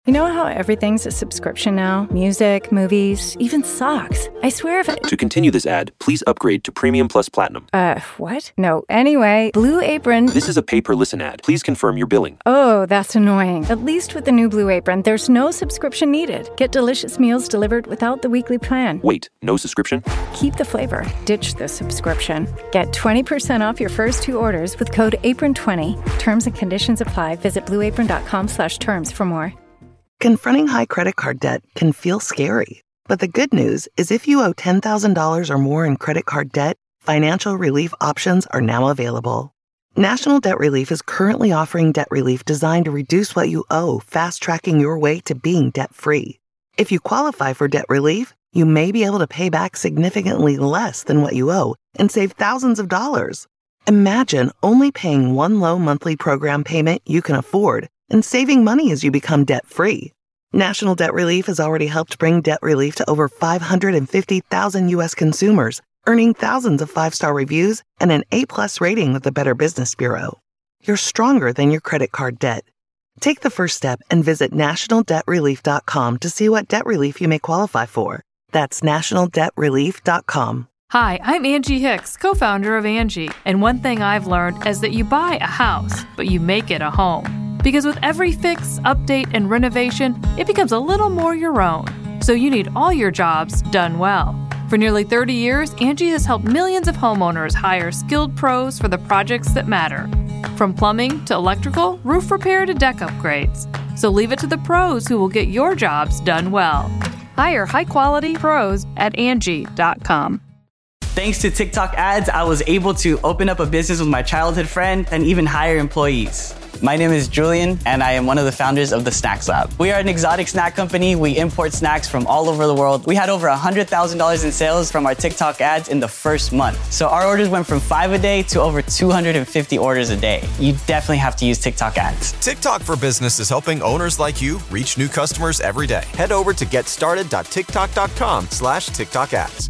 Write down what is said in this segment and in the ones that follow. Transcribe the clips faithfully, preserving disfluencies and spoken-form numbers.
You know how everything's a subscription now? Music, movies, even socks. I swear if it... To continue this ad, please upgrade to Premium Plus Platinum. Uh, what? No. Anyway, Blue Apron... This is a pay-per-listen ad. Please confirm your billing. Oh, that's annoying. At least with the new Blue Apron, there's no subscription needed. Get delicious meals delivered without the weekly plan. Wait, no subscription? Keep the flavor. Ditch the subscription. Get twenty percent off your first two orders with code apron twenty. Terms and conditions apply. Visit blueapron.com slash terms for more. Confronting high credit card debt can feel scary, but the good news is if you owe ten thousand dollars or more in credit card debt, financial relief options are now available. National Debt Relief is currently offering debt relief designed to reduce what you owe, fast-tracking your way to being debt-free. If you qualify for debt relief, you may be able to pay back significantly less than what you owe and save thousands of dollars. Imagine only paying one low monthly program payment you can afford and saving money as you become debt-free. National Debt Relief has already helped bring debt relief to over five hundred fifty thousand U S consumers, earning thousands of five-star reviews and an A-plus rating with the Better Business Bureau. You're stronger than your credit card debt. Take the first step and visit national debt relief dot com to see what debt relief you may qualify for. That's national debt relief dot com. Hi, I'm Angie Hicks, co-founder of Angie, and one thing I've learned is that you buy a house, but you make it a home. Because with every fix, update, and renovation, it becomes a little more your own. So you need all your jobs done well. For nearly thirty years, Angie has helped millions of homeowners hire skilled pros for the projects that matter. From plumbing to electrical, roof repair to deck upgrades. So leave it to the pros who will get your jobs done well. Hire high-quality pros at Angie dot com. Thanks to TikTok ads, I was able to open up a business with my childhood friend and even hire employees. My name is Julian, and I am one of the founders of the Snacks Lab. We are an exotic snack company. We import snacks from all over the world. We had over one hundred thousand dollars in sales from our TikTok ads in the first month. So our orders went from five a day to over two hundred fifty orders a day. You definitely have to use TikTok ads. TikTok for Business is helping owners like you reach new customers every day. Head over to getstarted.tiktok.com slash TikTok ads.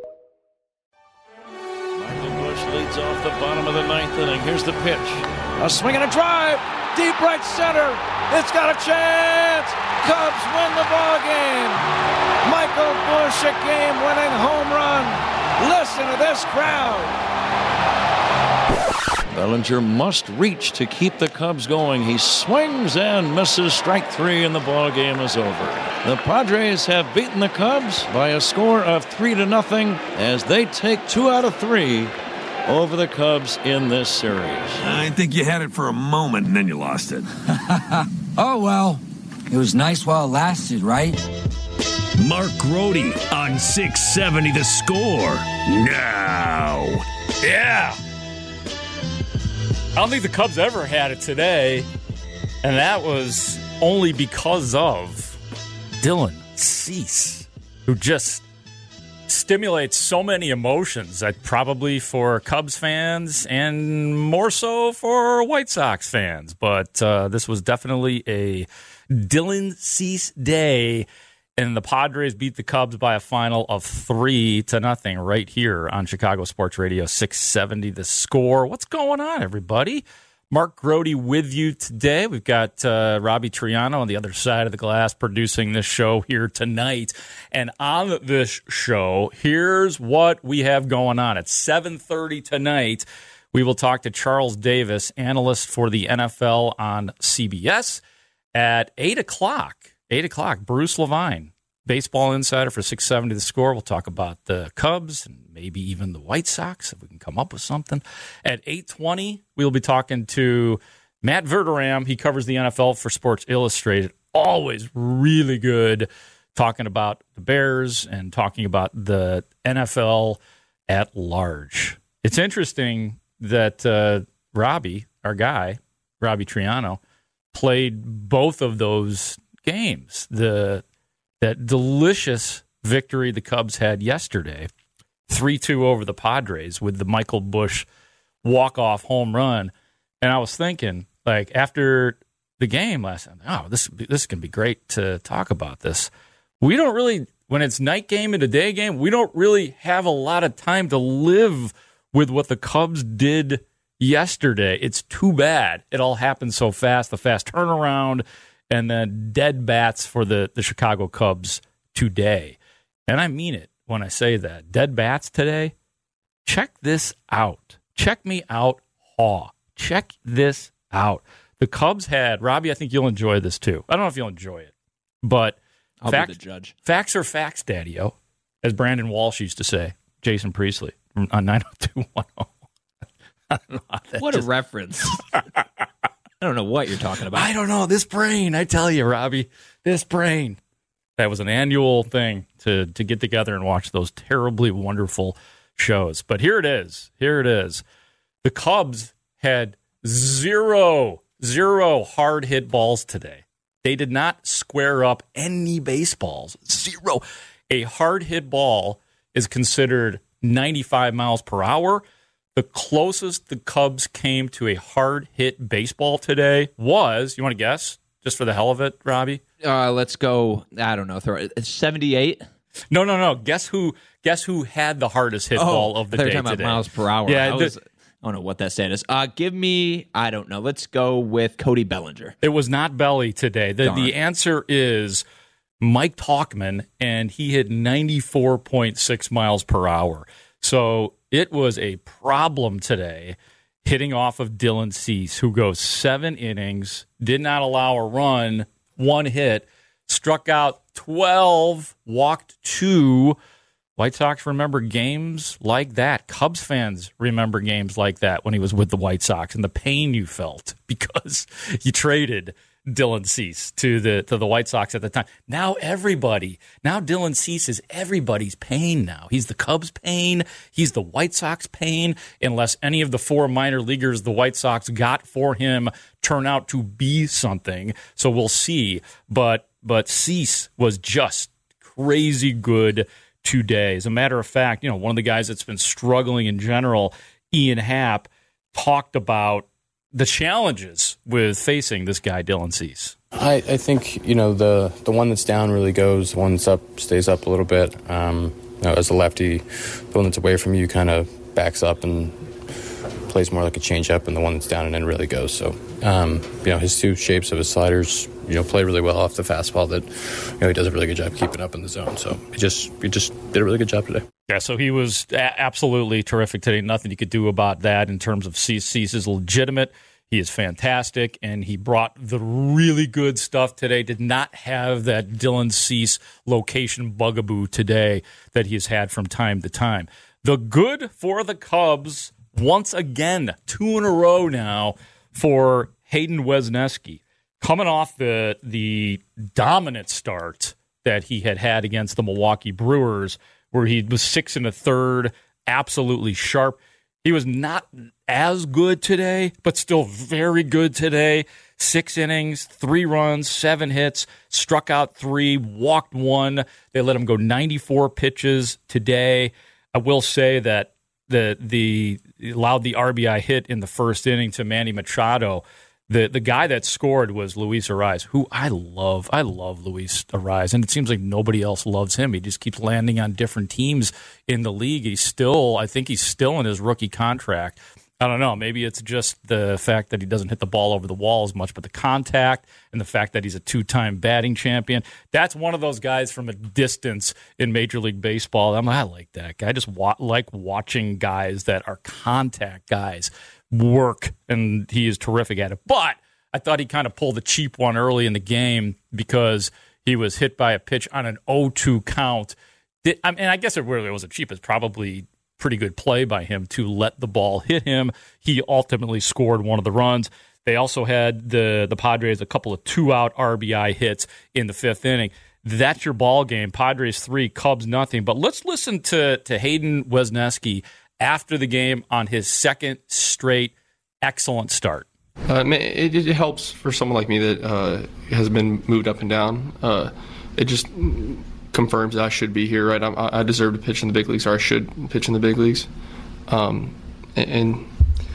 Michael Bush leads off the bottom of the ninth inning. Here's the pitch. A swing and a drive. Deep right center. It's got a chance. Cubs win the ball game. Michael Bush, a game-winning home run. Listen to this crowd. Bellinger must reach to keep the Cubs going. He swings and misses. Strike three, and the ball game is over. The Padres have beaten the Cubs by a score of three to nothing as they take two out of three over the Cubs in this series. I think you had it for a moment and then you lost it. Oh, well, it was nice while it lasted, right? Mark Grote on six seventy The Score. Now. Yeah. I don't think the Cubs ever had it today, and that was only because of Dylan Cease, who just stimulates so many emotions, that probably for Cubs fans and more so for White Sox fans. But uh, this was definitely a Dylan Cease day, and the Padres beat the Cubs by a final of three to nothing right here on Chicago Sports Radio six seventy The Score. What's going on, everybody? Mark Grote with you today. We've got uh, Robbie Triano on the other side of the glass producing this show here tonight. And on this show, here's what we have going on. At seven thirty tonight, we will talk to Charles Davis, analyst for the N F L on C B S. At eight o'clock, eight o'clock, Bruce Levine, baseball insider for six seventy The Score. We'll talk about the Cubs and maybe even the White Sox, if we can come up with something. At eight twenty, we'll be talking to Matt Verderam. He covers the N F L for Sports Illustrated. Always really good talking about the Bears and talking about the N F L at large. It's interesting that uh, Robbie, our guy, Robbie Triano, played both of those games. The that delicious victory the Cubs had yesterday, three two over the Padres with the Michael Bush walk-off home run. And I was thinking, like, after the game last night, oh, this this can be great to talk about this. We don't really, when it's night game and a day game, we don't really have a lot of time to live with what the Cubs did yesterday. It's too bad it all happened so fast, the fast turnaround, and then dead bats for the, the Chicago Cubs today. And I mean it when I say that. Dead bats today. Check this out. Check me out, Haw. Check this out. The Cubs had, Robbie, I think you'll enjoy this too. I don't know if you'll enjoy it, but I'll facts, be the judge. Facts are facts, Daddy-O, as Brandon Walsh used to say. Jason Priestley on nine oh two one oh. I don't know how that what just... a reference. I don't know what you're talking about. I don't know. This brain, I tell you, Robbie, this brain. That was an annual thing to, to get together and watch those terribly wonderful shows. But here it is. Here it is. The Cubs had zero, zero hard hit balls today. They did not square up any baseballs. Zero. A hard hit ball is considered ninety-five miles per hour. The closest the Cubs came to a hard hit baseball today was, you want to guess, just for the hell of it, Robbie? Uh, let's go, I don't know, throw it. seventy-eight? No, no, no. Guess who Guess who had the hardest hit oh, ball of the day talking today? About miles per hour. Yeah, I, was, I don't know what that stat is. Uh, give me, I don't know. Let's go with Cody Bellinger. It was not Belly today. The, Darn. the answer is Mike Tauchman, and he hit ninety-four point six miles per hour. So it was a problem today hitting off of Dylan Cease, who goes seven innings, did not allow a run, one hit, struck out twelve, walked two. White Sox remember games like that. Cubs fans remember games like that when he was with the White Sox and the pain you felt because you traded Dylan Cease to the to the White Sox at the time. Now everybody, now Dylan Cease is everybody's pain now. He's the Cubs' pain. He's the White Sox pain, unless any of the four minor leaguers the White Sox got for him turn out to be something. So we'll see. But but Cease was just crazy good today. As a matter of fact, you know, one of the guys that's been struggling in general, Ian Happ, talked about the challenges with facing this guy, Dylan Cease. I, I think, you know, the, the one that's down really goes, the one that's up stays up a little bit. Um, you know, as a lefty, the one that's away from you kind of backs up and plays more like a changeup, and the one that's down and in really goes. So, um, you know, his two shapes of his sliders, you know, play really well off the fastball that, you know, he does a really good job keeping up in the zone. So he just, he just did a really good job today. Yeah, so he was a- absolutely terrific today. Nothing you could do about that in terms of Cease. Cease is legitimate. He is fantastic, and he brought the really good stuff today. Did not have that Dylan Cease location bugaboo today that he has had from time to time. The good for the Cubs, once again, two in a row now for Hayden Wesneski. Coming off the the dominant start that he had had against the Milwaukee Brewers, where he was six and a third, absolutely sharp. He was not as good today, but still very good today. Six innings, three runs, seven hits, struck out three, walked one. They let him go ninety-four pitches today. I will say that the the allowed the R B I hit in the first inning to Manny Machado. The the guy that scored was Luis Arraez, who I love. I love Luis Arraez, and it seems like nobody else loves him. He just keeps landing on different teams in the league. He's still, I think he's still in his rookie contract. I don't know. Maybe it's just the fact that he doesn't hit the ball over the wall as much, but the contact and the fact that he's a two-time batting champion. That's one of those guys from a distance in Major League Baseball. I'm like, I like that guy. I just wa- like watching guys that are contact guys work, and he is terrific at it. But I thought he kind of pulled a cheap one early in the game because he was hit by a pitch on an oh two count. I mean, I guess it really wasn't cheap. It's probably pretty good play by him to let the ball hit him. He ultimately scored one of the runs. They also had the, the Padres a couple of two-out R B I hits in the fifth inning. That's your ball game. Padres three, Cubs nothing. But let's listen to, to Hayden Wesneski after the game on his second straight excellent start. Uh, it, it helps for someone like me that uh, has been moved up and down. Uh, it just confirms that I should be here, right? I, I deserve to pitch in the big leagues, or I should pitch in the big leagues. Um, and, and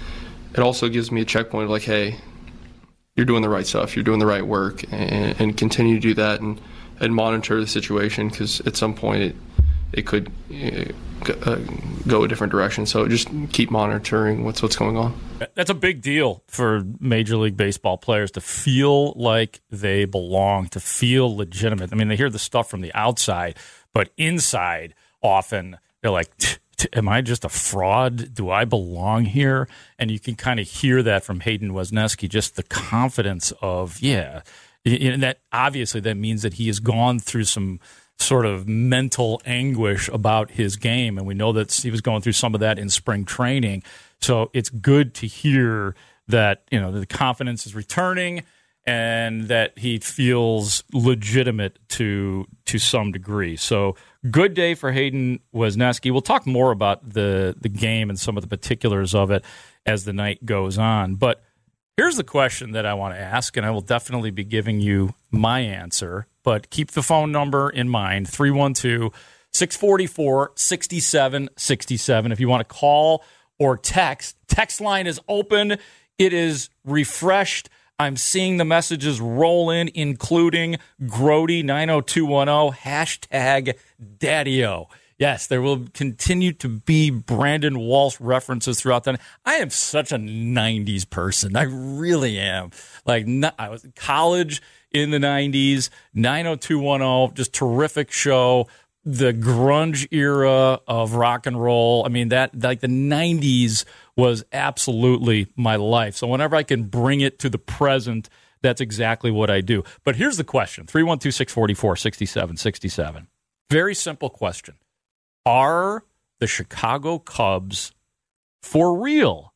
it also gives me a checkpoint of like, hey, you're doing the right stuff, you're doing the right work, and, and continue to do that and, and monitor the situation, because at some point it it could uh, go, uh, go a different direction. So just keep monitoring what's what's going on. That's a big deal for Major League Baseball players to feel like they belong, to feel legitimate. I mean, they hear the stuff from the outside, but inside, often they're like, am I just a fraud? Do I belong here? And you can kind of hear that from Hayden Wesneski, just the confidence of, yeah. And that obviously that means that he has gone through some sort of mental anguish about his game, and we know that he was going through some of that in spring training. So it's good to hear that, you know, the confidence is returning and that he feels legitimate to to some degree. So good day for Hayden Wesneski. We'll talk more about the the game and some of the particulars of it as the night goes on. But here's the question that I want to ask, and I will definitely be giving you my answer. But keep the phone number in mind, three one two, six four four, six seven six seven. If you want to call or text, text line is open. It is refreshed. I'm seeing the messages roll in, including Grody nine oh two one oh, hashtag Daddy-O. Yes, there will continue to be Brandon Walsh references throughout the. I am such a nineties person. I really am. Like, I was in college in the nineties, nine oh two one oh, just terrific show. The grunge era of rock and roll. I mean, that like the nineties was absolutely my life. So whenever I can bring it to the present, that's exactly what I do. But here's the question, three one two, six four four, six seven six seven. Very simple question. Are the Chicago Cubs for real?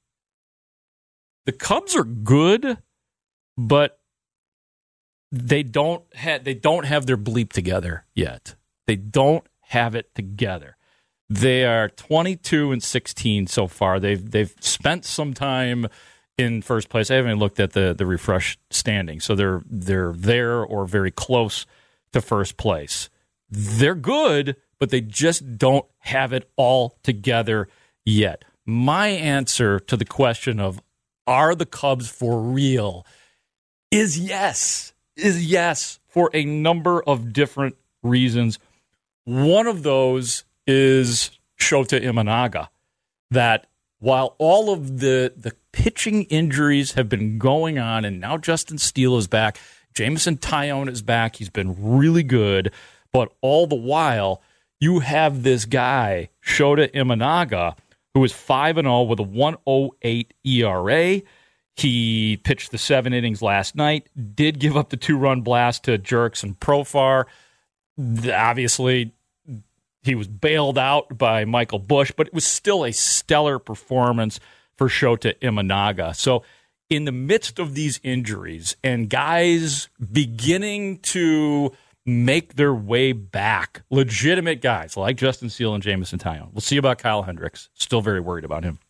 The Cubs are good, but they don't have they don't have their bleep together yet. They don't have it together. They are twenty-two and sixteen so far. They've they've spent some time in first place. I haven't looked at the the refresh standing, so they're they're there or very close to first place. They're good, but they just don't have it all together yet. My answer to the question of are the Cubs for real is yes, is yes, for a number of different reasons. One of those is Shota Imanaga, that while all of the, the pitching injuries have been going on, and now Justin Steele is back, Jameson Taillon is back, he's been really good, but all the while, you have this guy, Shota Imanaga, who is five and oh with a one oh eight E R A. He pitched the seven innings last night, did give up the two-run blast to Jerks and Profar. Obviously, he was bailed out by Michael Busch, but it was still a stellar performance for Shota Imanaga. So in the midst of these injuries and guys beginning to make their way back, legitimate guys like Justin Steele and Jameson Taillon. We'll see about Kyle Hendricks. Still very worried about him.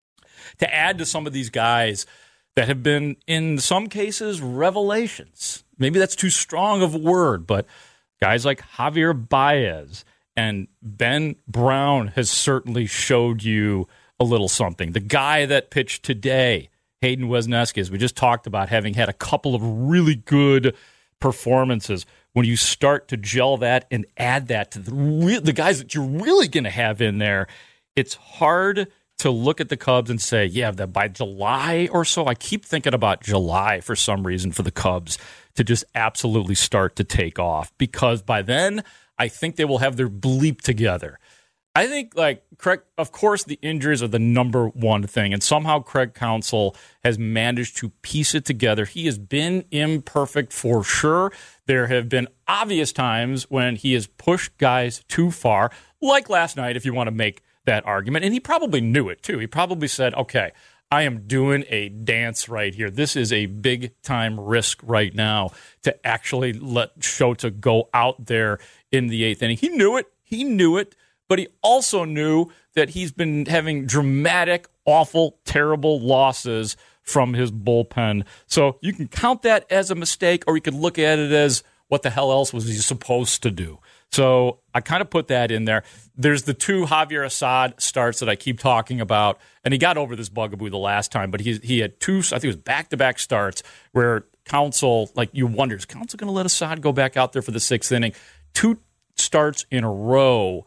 To add to some of these guys that have been, in some cases, revelations. Maybe that's too strong of a word, but guys like Javier Baez and Ben Brown has certainly showed you a little something. The guy that pitched today, Hayden Wesneski, as we just talked about, having had a couple of really good performances. When you start to gel that and add that to the re- the guys that you're really going to have in there, it's hard to look at the Cubs and say, yeah, that by July or so, I keep thinking about July for some reason for the Cubs to just absolutely start to take off, because by then I think they will have their bleep together. I think, like, Craig, of course, the injuries are the number one thing, and somehow Craig Counsell has managed to piece it together. He has been imperfect for sure. There have been obvious times when he has pushed guys too far, like last night, if you want to make that argument, and he probably knew it, too. He probably said, okay, I am doing a dance right here. This is a big-time risk right now to actually let Shota go out there in the eighth inning. He knew it. He knew it. But he also knew that he's been having dramatic, awful, terrible losses from his bullpen. So you can count that as a mistake, or you could look at it as what the hell else was he supposed to do. So I kind of put that in there. There's the two Javier Assad starts that I keep talking about, and he got over this bugaboo the last time, but he he had two, I think it was back-to-back starts where Counsell, like you wonder, is Counsell going to let Assad go back out there for the sixth inning? Two starts in a row.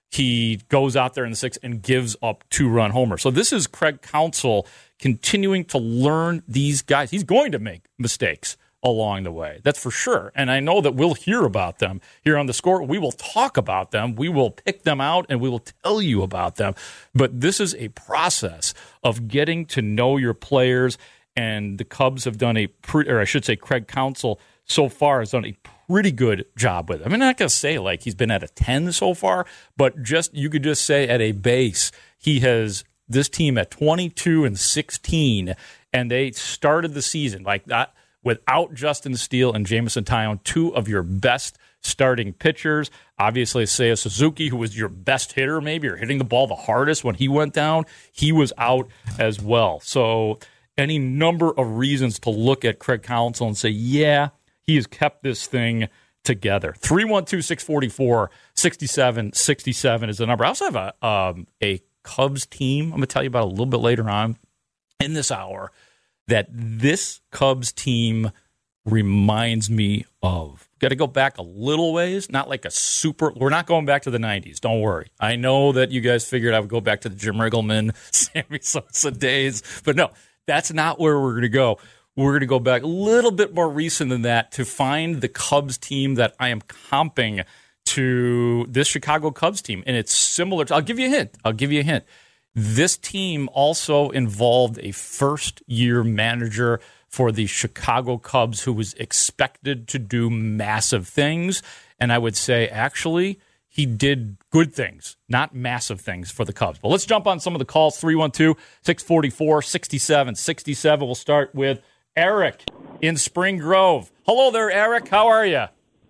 he goes out there in the sixth and gives up two-run homers. So this is Craig Counsell continuing to learn these guys. He's going to make mistakes along the way. That's for sure. And I know that we'll hear about them here on The Score. We will talk about them. We will pick them out, and we will tell you about them. But this is a process of getting to know your players, and the Cubs have done a pretty, or I should say Craig Counsell so far has done a pretty good job with it. I mean, I'm not going to say like he's been at a ten so far, but just you could just say at a base, he has this team at twenty-two and sixteen, and they started the season like that without Justin Steele and Jameson Taillon, two of your best starting pitchers. Obviously, Seiya Suzuki, who was your best hitter maybe, or hitting the ball the hardest when he went down, he was out as well. So any number of reasons to look at Craig Counsell and say, yeah, he has kept this thing together. three one two, six four four, six seven six seven is the number. I also have a, um, a Cubs team I'm going to tell you about a little bit later on in this hour that this Cubs team reminds me of. Got to go back a little ways, not like a super. We're not going back to the nineties. Don't worry. I know that you guys figured I would go back to the Jim Riggleman, Sammy Sosa days, but no, that's not where we're going to go. We're going to go back a little bit more recent than that to find the Cubs team that I am comping to this Chicago Cubs team. And it's similar to, I'll give you a hint. I'll give you a hint. This team also involved a first-year manager for the Chicago Cubs who was expected to do massive things. And I would say, actually, he did good things, not massive things for the Cubs. But let's jump on some of the calls. three one two, six four four, six seven six seven. We'll start with Eric in Spring Grove. Hello there, Eric. How are you?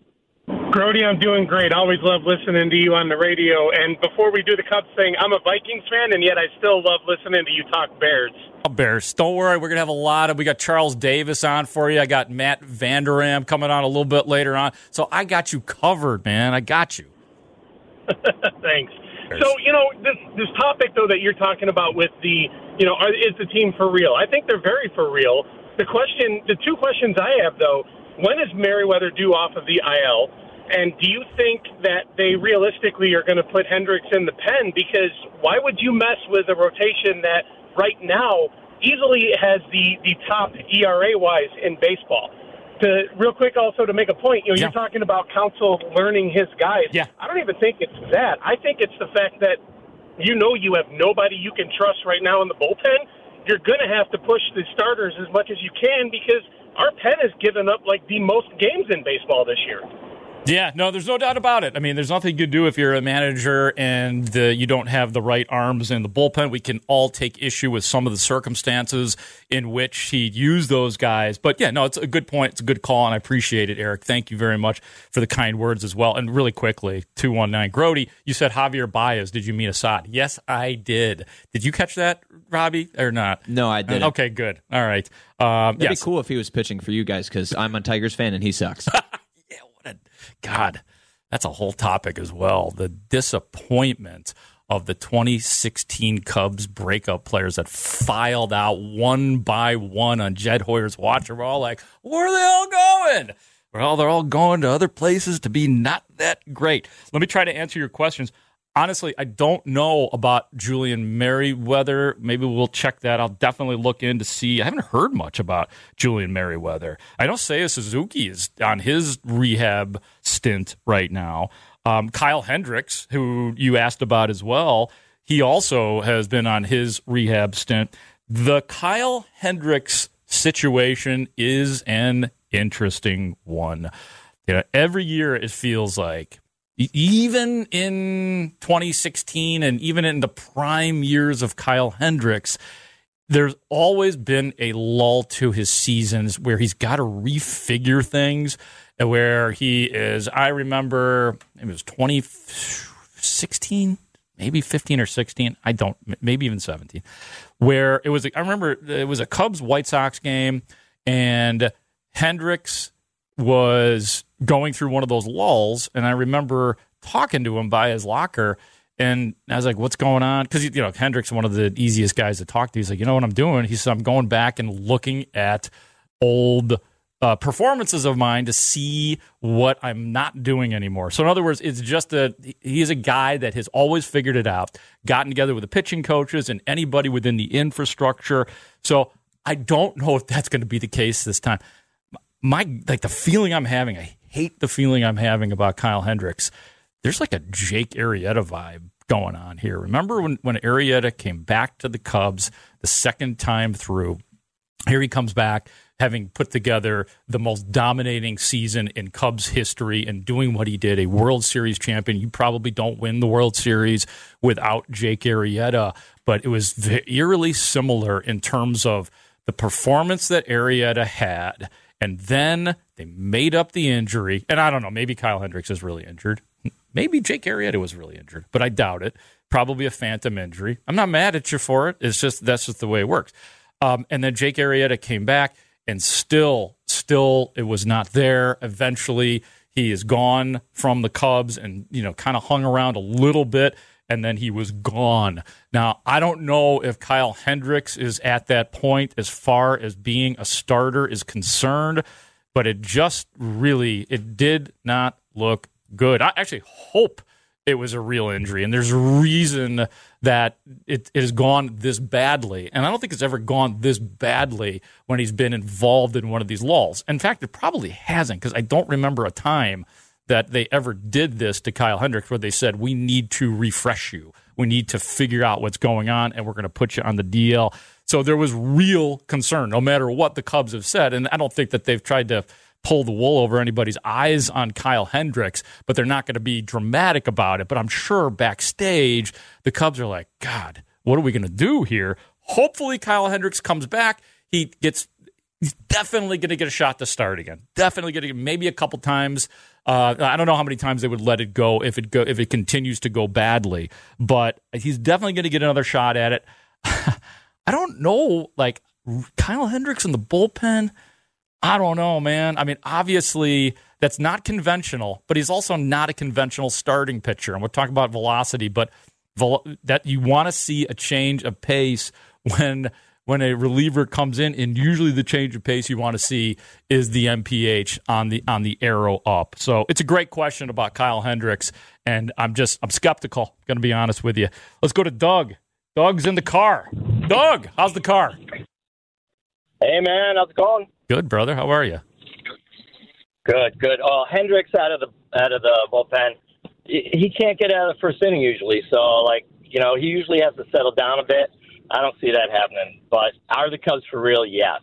Grody, I'm doing great. Always love listening to you on the radio. And before we do the Cubs thing, I'm a Vikings fan, and yet I still love listening to you talk Bears. Bears. Don't worry. We're going to have a lot of, we got Charles Davis on for you. I got Matt Vanderam coming on a little bit later on. So I got you covered, man. I got you. Thanks. Bears. So, you know, this this topic, though, that you're talking about with the, you know, are, is the team for real? I think they're very for real. The question, the two questions I have, though, when is Merriweather due off of the I L? And do you think that they realistically are going to put Hendricks in the pen? Because why would you mess with a rotation that right now easily has the, the top E R A-wise in baseball? To, real quick also to make a point, you know, yeah. You're talking about Counsell learning his guys. Yeah. I don't even think it's that. I think it's the fact that you know you have nobody you can trust right now in the bullpen. You're going to have to push the starters as much as you can because our pen has given up like the most games in baseball this year. Yeah, no, there's no doubt about it. I mean, there's nothing you can do if you're a manager and uh, you don't have the right arms in the bullpen. We can all take issue with some of the circumstances in which he used those guys. But, yeah, no, it's a good point. It's a good call, and I appreciate it, Eric. Thank you very much for the kind words as well. And really quickly, two one nine, Grody, you said Javier Baez. Did you mean Assad? Yes, I did. Did you catch that, Robbie, or not? No, I didn't. Okay, good. All right. Um, It'd yes. be cool if he was pitching for you guys because I'm a Tigers fan and he sucks. God, that's a whole topic as well. The disappointment of the twenty sixteen Cubs breakup players that filed out one by one on Jed Hoyer's watch. We're all like, where are they all going? Well, they're all going to other places to be not that great. Let me try to answer your questions. Honestly, I don't know about Julian Merriweather. Maybe we'll check that. I'll definitely look in to see. I haven't heard much about Julian Merriweather. I know Seiya Suzuki is on his rehab stint right now. Um, Kyle Hendricks, who you asked about as well, he also has been on his rehab stint. The Kyle Hendricks situation is an interesting one. You know, every year it feels like, even in twenty sixteen and even in the prime years of Kyle Hendricks, there's always been a lull to his seasons where he's got to refigure things, where he is, I remember, it was twenty sixteen, maybe fifteen or sixteen, I don't, maybe even seventeen, where it was, I remember it was a Cubs-White Sox game, and Hendricks was going through one of those lulls, and I remember talking to him by his locker, and I was like, what's going on? Because, you know, Hendricks is one of the easiest guys to talk to. He's like, you know what I'm doing? He said, I'm going back and looking at old uh, performances of mine to see what I'm not doing anymore. So in other words, it's just a he's a guy that has always figured it out, gotten together with the pitching coaches and anybody within the infrastructure. So I don't know if that's going to be the case this time. My like the feeling I'm having, I hate the feeling I'm having about Kyle Hendricks. There's like a Jake Arrieta vibe going on here. Remember when, when Arrieta came back to the Cubs the second time through? Here he comes back, having put together the most dominating season in Cubs history and doing what he did, a World Series champion. You probably don't win the World Series without Jake Arrieta, but it was eerily similar in terms of the performance that Arrieta had, and then they made up the injury. And I don't know, maybe Kyle Hendricks is really injured. Maybe Jake Arrieta was really injured, but I doubt it. Probably a phantom injury. I'm not mad at you for it. It's just that's just the way it works. Um, and then Jake Arrieta came back, and still, still, it was not there. Eventually, he is gone from the Cubs, and you know, kind of hung around a little bit, and then he was gone. Now, I don't know if Kyle Hendricks is at that point as far as being a starter is concerned, but it just really, it did not look good. I actually hope it was a real injury, and there's a reason that it, it has gone this badly. And I don't think it's ever gone this badly when he's been involved in one of these lulls. In fact, it probably hasn't, because I don't remember a time that they ever did this to Kyle Hendricks where they said, we need to refresh you. We need to figure out what's going on, and we're going to put you on the D L. So there was real concern, no matter what the Cubs have said. And I don't think that they've tried to pull the wool over anybody's eyes on Kyle Hendricks, but they're not going to be dramatic about it. But I'm sure backstage, the Cubs are like, God, what are we going to do here? Hopefully Kyle Hendricks comes back. He gets, he's definitely going to get a shot to start again. Definitely going to, maybe a couple times. Uh, I don't know how many times they would let it go if it go if it continues to go badly, but he's definitely going to get another shot at it. I don't know, like Kyle Hendricks in the bullpen. I don't know, man. I mean, obviously, that's not conventional, but he's also not a conventional starting pitcher. And we're talking about velocity, but vel- that you want to see a change of pace when when a reliever comes in, and usually the change of pace you want to see is the M P H on the on the arrow up. So it's a great question about Kyle Hendricks, and I'm just I'm skeptical. Going to be honest with you. Let's go to Doug. Doug's in the car. Doug, how's the car? Hey, man, how's it going? Good, brother. How are you? Good, good. Oh, Hendricks out of the out of the bullpen. He can't get out of the first inning usually, so like you know, he usually has to settle down a bit. I don't see that happening. But are the Cubs for real? Yes.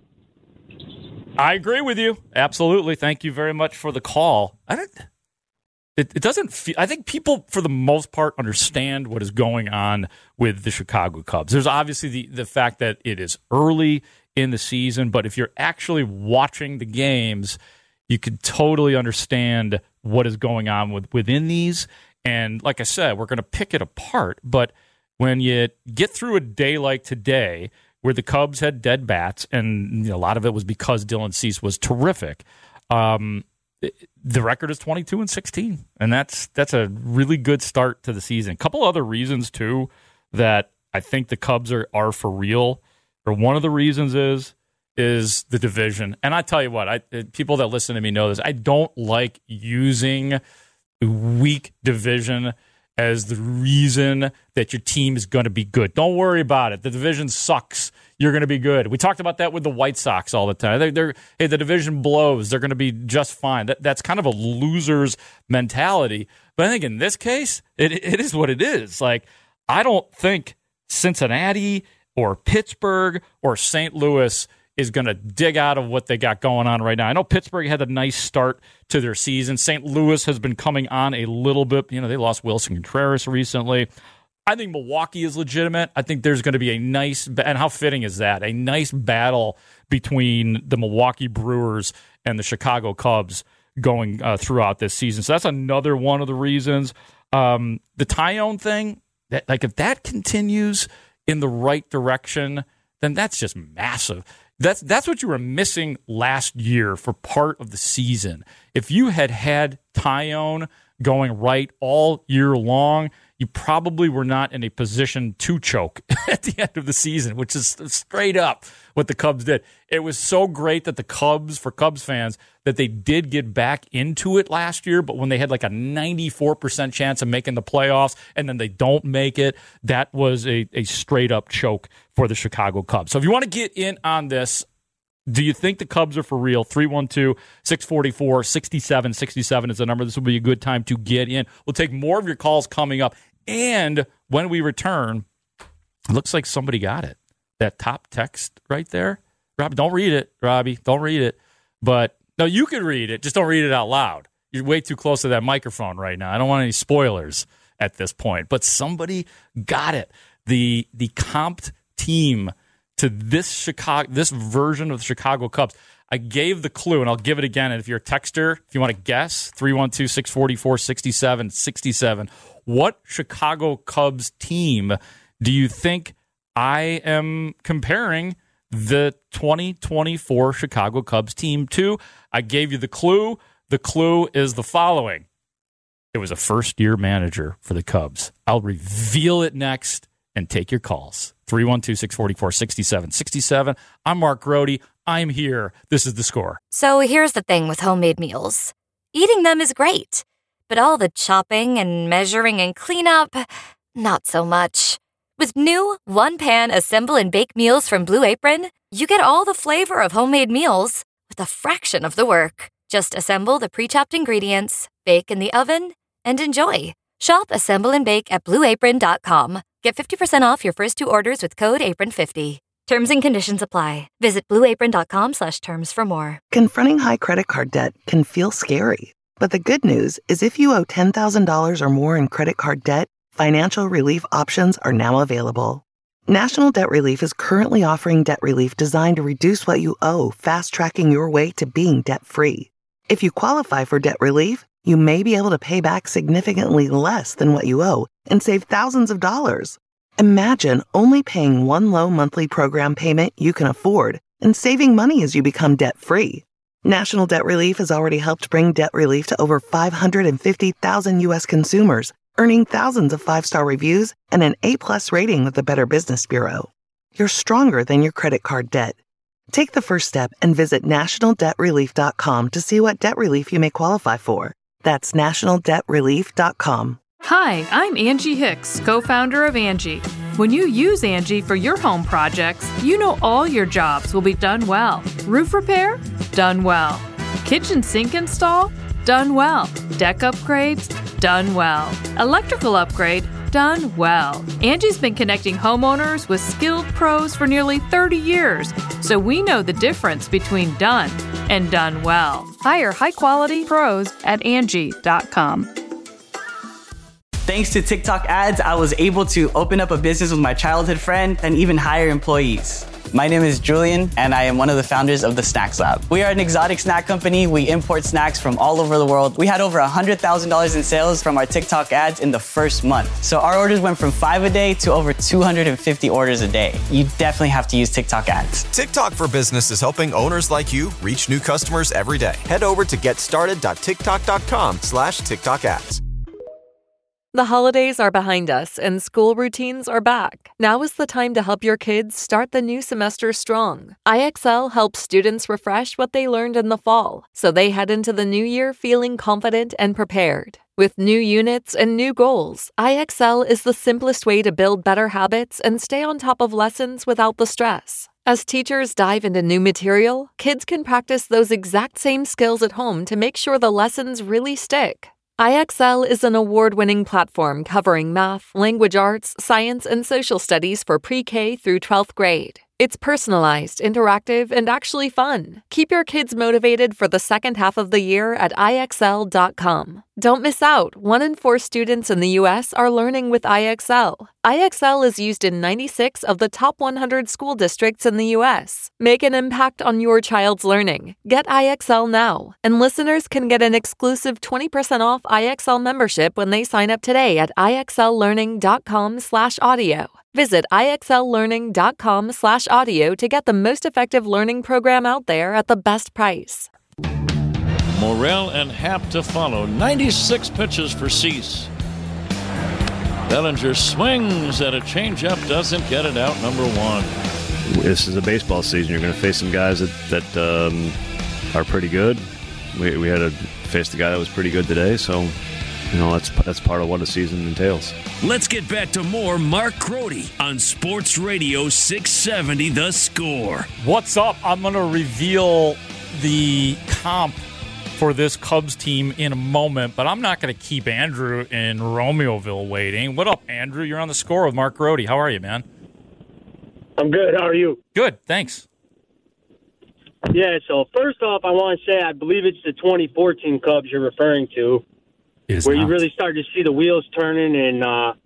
I agree with you. Absolutely. Thank you very much for the call. I don't. It, it doesn't feel. I think people, for the most part, understand what is going on with the Chicago Cubs. There's obviously the the fact that it is early in the season, but if you're actually watching the games, you can totally understand what is going on with within these. And like I said, we're going to pick it apart. But when you get through a day like today, where the Cubs had dead bats, and you know, a lot of it was because Dylan Cease was terrific, um, the record is twenty-two and sixteen, and that's that's a really good start to the season. A couple other reasons too that I think the Cubs are are for real. Or one of the reasons is is the division. And I tell you what, I people that listen to me know this. I don't like using weak division as the reason that your team is going to be good. Don't worry about it. The division sucks. You're going to be good. We talked about that with the White Sox all the time. They're, they're, hey, the division blows. They're going to be just fine. That, that's kind of a loser's mentality. But I think in this case, it, it is what it is. Like, I don't think Cincinnati or Pittsburgh or Saint Louis is going to dig out of what they got going on right now. I know Pittsburgh had a nice start to their season. Saint Louis has been coming on a little bit. You know, they lost Wilson Contreras recently. I think Milwaukee is legitimate. I think there's going to be a nice, and how fitting is that? A nice battle between the Milwaukee Brewers and the Chicago Cubs going uh, throughout this season. So that's another one of the reasons. Um, the Taillon thing, that, like if that continues in the right direction, then that's just massive. That's that's what you were missing last year for part of the season. If you had had Taillon going right all year long, you probably were not in a position to choke at the end of the season, which is straight up what the Cubs did. It was so great that the Cubs, for Cubs fans, that they did get back into it last year, but when they had like a ninety-four percent chance of making the playoffs and then they don't make it, that was a, a straight up choke for the Chicago Cubs. So if you want to get in on this, do you think the Cubs are for real? three one two, six four four, six seven six seven is the number. This will be a good time to get in. We'll take more of your calls coming up. And when we return, it looks like somebody got it. That top text right there. Robbie, don't read it, Robbie. Don't read it. But, no, you can read it. Just don't read it out loud. You're way too close to that microphone right now. I don't want any spoilers at this point. But somebody got it. The the comped team to this Chicago, this version of the Chicago Cubs. I gave the clue, and I'll give it again. And if you're a texter, if you want to guess, three one two, six four four, six seven six seven. What Chicago Cubs team do you think I am comparing the twenty twenty-four Chicago Cubs team to? I gave you the clue. The clue is the following. It was a first-year manager for the Cubs. I'll reveal it next and take your calls. three one two, six four four, six seven six seven. I'm Mark Grody. I'm here. This is The Score. So here's the thing with homemade meals. Eating them is great, but all the chopping and measuring and cleanup, not so much. With new one-pan assemble and bake meals from Blue Apron, you get all the flavor of homemade meals with a fraction of the work. Just assemble the pre-chopped ingredients, bake in the oven, and enjoy. Shop Assemble and Bake at blue apron dot com. Get fifty percent off your first two orders with code apron fifty. Terms and conditions apply. Visit blue apron dot com slash terms for more. Confronting high credit card debt can feel scary. But the good news is if you owe ten thousand dollars or more in credit card debt, financial relief options are now available. National Debt Relief is currently offering debt relief designed to reduce what you owe, fast-tracking your way to being debt-free. If you qualify for debt relief, you may be able to pay back significantly less than what you owe and save thousands of dollars. Imagine only paying one low monthly program payment you can afford and saving money as you become debt-free. National Debt Relief has already helped bring debt relief to over five hundred fifty thousand U S consumers, earning thousands of five-star reviews and an A-plus rating with the Better Business Bureau. You're stronger than your credit card debt. Take the first step and visit national debt relief dot com to see what debt relief you may qualify for. That's national debt relief dot com. Hi, I'm Angie Hicks, co-founder of Angie. When you use Angie for your home projects, you know all your jobs will be done well. Roof repair? Done well. Kitchen sink install? Done well. Deck upgrades? Done well. Electrical upgrade? Done well. Angie's been connecting homeowners with skilled pros for nearly thirty years, so we know the difference between done and done well. Hire high-quality pros at Angie dot com. Thanks to TikTok ads, I was able to open up a business with my childhood friend and even hire employees. My name is Julian, and I am one of the founders of the Snacks Lab. We are an exotic snack company. We import snacks from all over the world. We had over one hundred thousand dollars in sales from our TikTok ads in the first month. So our orders went from five a day to over two hundred fifty orders a day. You definitely have to use TikTok ads. TikTok for Business is helping owners like you reach new customers every day. Head over to get started dot tiktok dot com slash TikTok ads. The holidays are behind us and school routines are back. Now is the time to help your kids start the new semester strong. I X L helps students refresh what they learned in the fall, so they head into the new year feeling confident and prepared. With new units and new goals, I X L is the simplest way to build better habits and stay on top of lessons without the stress. As teachers dive into new material, kids can practice those exact same skills at home to make sure the lessons really stick. I X L is an award-winning platform covering math, language arts, science, and social studies for pre-K through twelfth grade. It's personalized, interactive, and actually fun. Keep your kids motivated for the second half of the year at I X L dot com. Don't miss out. One in four students in the U S are learning with I X L. I X L is used in ninety-six of the top one hundred school districts in the U S. Make an impact on your child's learning. Get I X L now. And listeners can get an exclusive twenty percent off I X L membership when they sign up today at I X L learning dot com slash audio. Visit I X L learning dot com slash audio to get the most effective learning program out there at the best price. Morel and Happ to follow. ninety-six pitches for Cease. Bellinger swings at a changeup, doesn't get it out, number one. This is a baseball season. You're going to face some guys that, that um, are pretty good. We, we had to face the guy that was pretty good today, so you know that's that's part of what a season entails. Let's get back to more Mark Crody on Sports Radio six seventy The Score. What's up? I'm going to reveal the comp for this Cubs team in a moment, but I'm not going to keep Andrew in Romeoville waiting. What up, Andrew? You're on The Score with Mark Crody. How are you, man? I'm good. How are you? Good, thanks. Yeah, so first off, I want to say I believe it's the twenty fourteen Cubs you're referring to, where not. you really started to see the wheels turning and uh,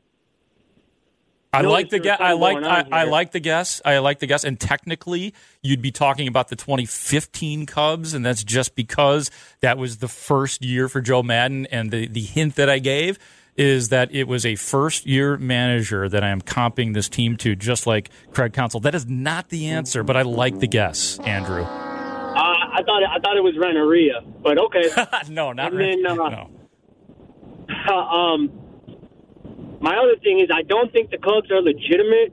I like the guess. I like I, I here. like the guess. I like the guess. And technically, you'd be talking about the twenty fifteen Cubs, and that's just because that was the first year for Joe Madden. And the, the hint that I gave is that it was a first-year manager that I am comping this team to, just like Craig Counsell. That is not the answer, but I like the guess, Andrew. Uh, I thought I thought it was Renteria, but okay. no, not and then, uh, no. Uh, um, my other thing is I don't think the Cubs are legitimate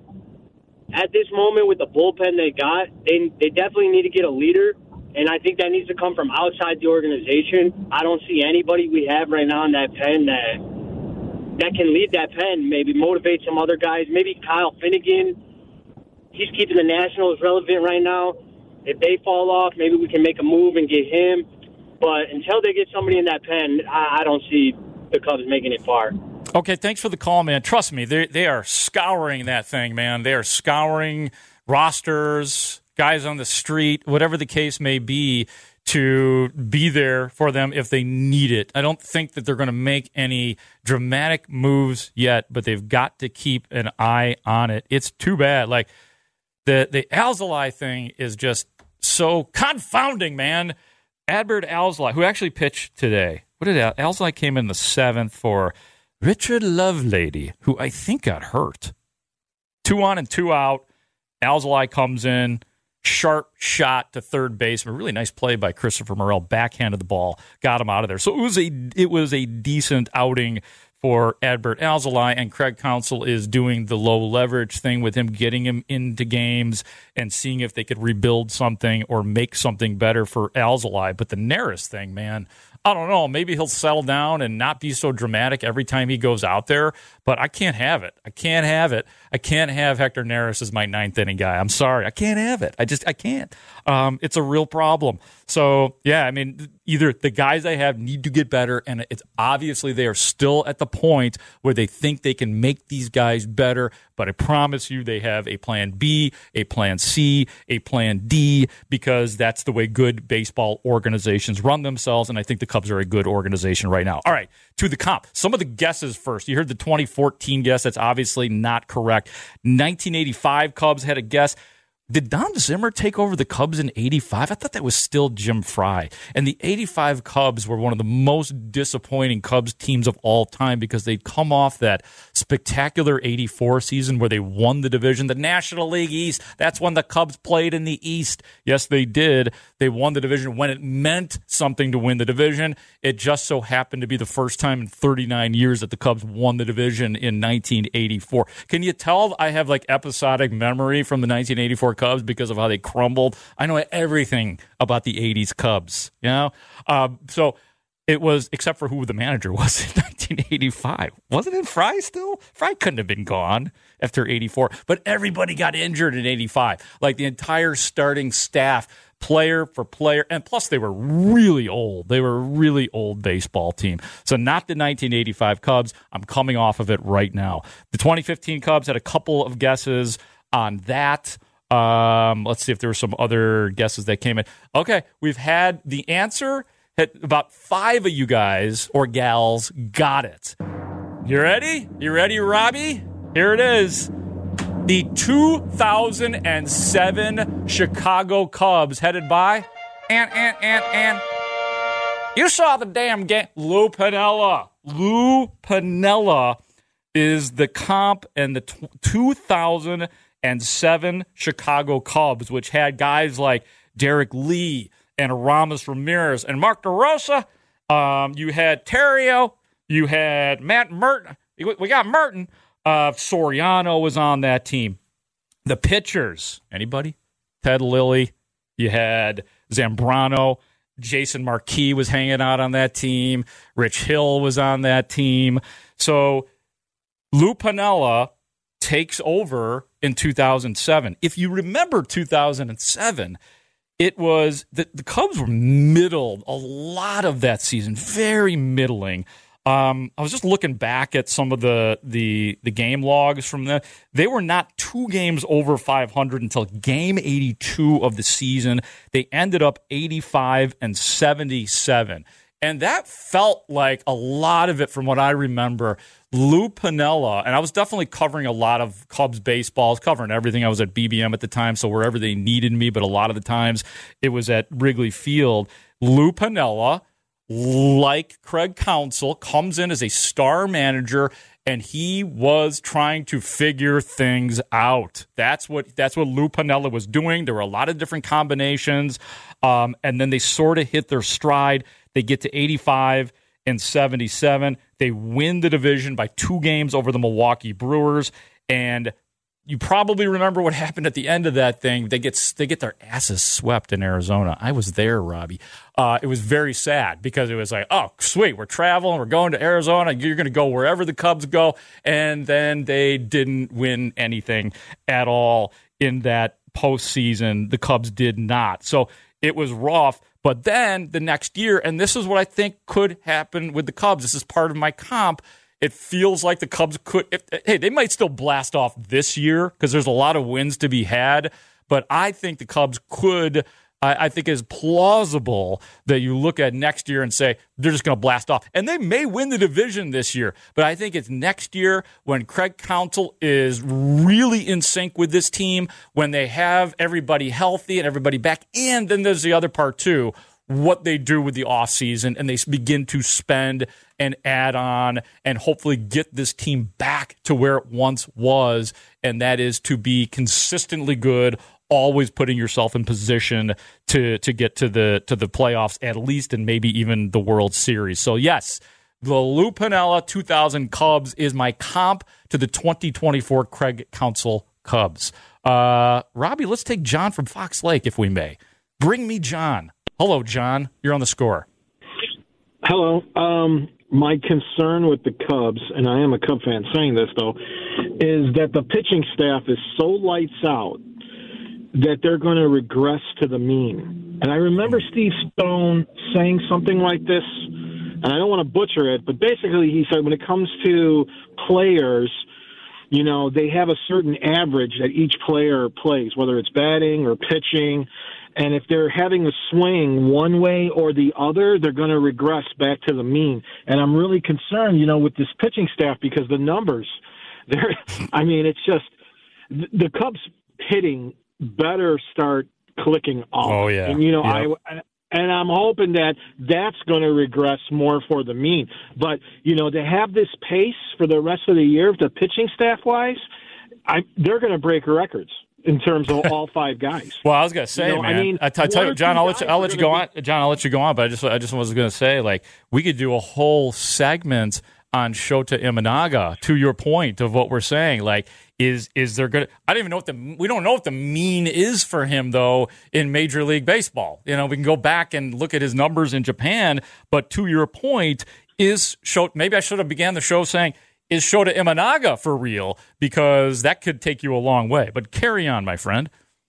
at this moment with the bullpen they got. They they definitely need to get a leader, and I think that needs to come from outside the organization. I don't see anybody we have right now in that pen that that can lead that pen, maybe motivate some other guys. Maybe Kyle Finnegan. He's keeping the Nationals relevant right now. If they fall off, maybe we can make a move and get him. But until they get somebody in that pen, I, I don't see the Cubs making it far. Okay, thanks for the call, man. Trust me, they they are scouring that thing, man. They are scouring rosters, guys on the street, whatever the case may be, to be there for them if they need it. I don't think that they're going to make any dramatic moves yet, but they've got to keep an eye on it. It's too bad. Like, the, the Alzolay thing is just so confounding, man. Adbert Alzolay, who actually pitched today. What did Al- Alzolay came in the seventh for Richard Lovelady, who I think got hurt. Two on and two out. Alzolay comes in. Sharp shot to third base. A really nice play by Christopher Morel. Backhanded the ball, got him out of there. So it was a it was a decent outing for Adbert Alzolay, and Craig Counsell is doing the low leverage thing with him, getting him into games and seeing if they could rebuild something or make something better for Alzolay. But the Neris thing, man, I don't know. Maybe he'll settle down and not be so dramatic every time he goes out there, but I can't have it. I can't have it. I can't have Hector Neris as my ninth inning guy. I'm sorry. I can't have it. I just, I can't. Um, it's a real problem. So, yeah, I mean, either the guys I have need to get better, and it's obviously they are still at the point where they think they can make these guys better, but I promise you they have a plan B, a plan C, a plan D, because that's the way good baseball organizations run themselves, and I think the Cubs are a good organization right now. All right, to the comp. Some of the guesses first. You heard the twenty fourteen guess. That's obviously not correct. nineteen eighty-five Cubs had a guess. Did Don Zimmer take over the Cubs in eighty-five? I thought that was still Jim Fry. And the eighty-five Cubs were one of the most disappointing Cubs teams of all time because they'd come off that spectacular eighty-four season where they won the division, the National League East. That's when the Cubs played in the East. Yes, they did. They won the division when it meant something to win the division. It just so happened to be the first time in thirty-nine years that the Cubs won the division in nineteen eighty-four. Can you tell I have like episodic memory from the nineteen eighty-four Cubs because of how they crumbled? I know everything about the eighties Cubs, you know? Um, so it was, except for who the manager was in nineteen eighty-five. Wasn't it Fry still? Fry couldn't have been gone after eighty-four, but everybody got injured in eighty-five. Like the entire starting staff, player for player, and plus they were really old. They were a really old baseball team. So not the nineteen eighty-five Cubs. I'm coming off of it right now. The twenty fifteen Cubs had a couple of guesses on that. Um, let's see if there were some other guesses that came in. Okay, we've had the answer. About five of you guys or gals got it. You ready? You ready, Robbie? Here it is. The two thousand seven Chicago Cubs, headed by and and and and you saw the damn game. Lou Piniella. Lou Piniella is the comp, and the t- two thousand seven Chicago Cubs, which had guys like Derek Lee and Ramos Ramirez. And Mark DeRosa, um, you had Terrio, you had Matt Merton. We got Merton. Uh, Soriano was on that team. The pitchers, anybody? Ted Lilly. You had Zambrano. Jason Marquis was hanging out on that team. Rich Hill was on that team. So Lou Piniella takes over in two thousand seven. If you remember two thousand seven, it was the, the Cubs were middled a lot of that season, very middling. Um, I was just looking back at some of the the, the game logs from the. They were not two games over five hundred until game eighty-two of the season. They ended up eighty-five and seventy-seven. And that felt like a lot of it, from what I remember, Lou Piniella, and I was definitely covering a lot of Cubs baseball. I was covering everything. I was at B B M at the time, so wherever they needed me, but a lot of the times it was at Wrigley Field. Lou Piniella, like Craig Counsell, comes in as a star manager, and he was trying to figure things out. That's what that's what Lou Piniella was doing. There were a lot of different combinations, um, and then they sort of hit their stride. They get to eighty-five and seventy-seven. They win the division by two games over the Milwaukee Brewers, and you probably remember what happened at the end of that thing. They get they get their asses swept in Arizona. I was there, Robbie. Uh, it was very sad because it was like, oh, sweet, we're traveling, we're going to Arizona. You're going to go wherever the Cubs go, and then they didn't win anything at all in that postseason. The Cubs did not. So it was rough. But then the next year, and this is what I think could happen with the Cubs. This is part of my comp. It feels like the Cubs could, if, hey, they might still blast off this year because there's a lot of wins to be had. But I think the Cubs could, I, I think it's plausible that you look at next year and say, they're just going to blast off. And they may win the division this year. But I think it's next year when Craig Counsell is really in sync with this team, when they have everybody healthy and everybody back. And then there's the other part, too, what they do with the offseason, and they begin to spend and add on and hopefully get this team back to where it once was, and that is to be consistently good, always putting yourself in position to to get to the to the playoffs at least, and maybe even the World Series. So yes, the Lou Piniella two thousand Cubs is my comp to the twenty twenty-four Craig Counsell Cubs. Uh, Robbie, let's take John from Fox Lake, if we may. Bring me John. Hello, John. You're on the score. Hello. Um, my concern with the Cubs, and I am a Cub fan saying this, though, is that the pitching staff is so lights out that they're going to regress to the mean. And I remember Steve Stone saying something like this, and I don't want to butcher it, but basically he said when it comes to players, you know, they have a certain average that each player plays, whether it's batting or pitching. And if they're having a swing one way or the other, they're going to regress back to the mean. And I'm really concerned, you know, with this pitching staff because the numbers, they're, I mean, it's just the Cubs hitting better start clicking off. Oh, yeah. And, you know, yep. I, and I'm hoping that that's going to regress more for the mean. But, you know, to have this pace for the rest of the year, the pitching staff-wise, I, they're going to break records in terms of all five guys. Well, I was gonna say, you know, man. I mean, I, t- I tell you, John, I'll let you, I'll let you go on. John, I'll let you go on. But I just, I just was gonna say, like, we could do a whole segment on Shota Imanaga. To your point of what we're saying, like, is is there gonna? I don't even know what the we don't know what the mean is for him though in Major League Baseball. You know, we can go back and look at his numbers in Japan. But to your point, is Shota? Maybe I should have began the show saying, is Shota Imanaga for real? Because that could take you a long way. But carry on, my friend.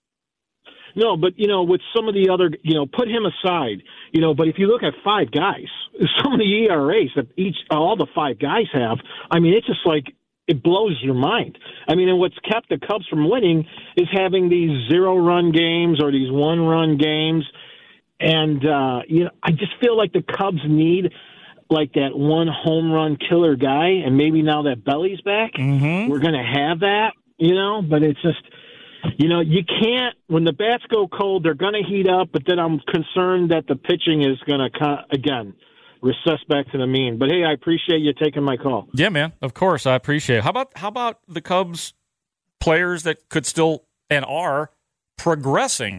No, but, you know, with some of the other, you know, put him aside, you know, but if you look at five guys, some of the E R As that each, all the five guys have, I mean, it's just like, it blows your mind. I mean, and what's kept the Cubs from winning is having these zero-run games or these one-run games. And, uh, you know, I just feel like the Cubs need like that one home run killer guy, and maybe now that Belly's back, mm-hmm. we're going to have that, you know, but it's just, you know, you can't, when the bats go cold, they're going to heat up, but then I'm concerned that the pitching is going to, again, recess back to the mean. But, hey, I appreciate you taking my call. Yeah, man, of course, I appreciate it. How about, how about the Cubs players that could still and are progressing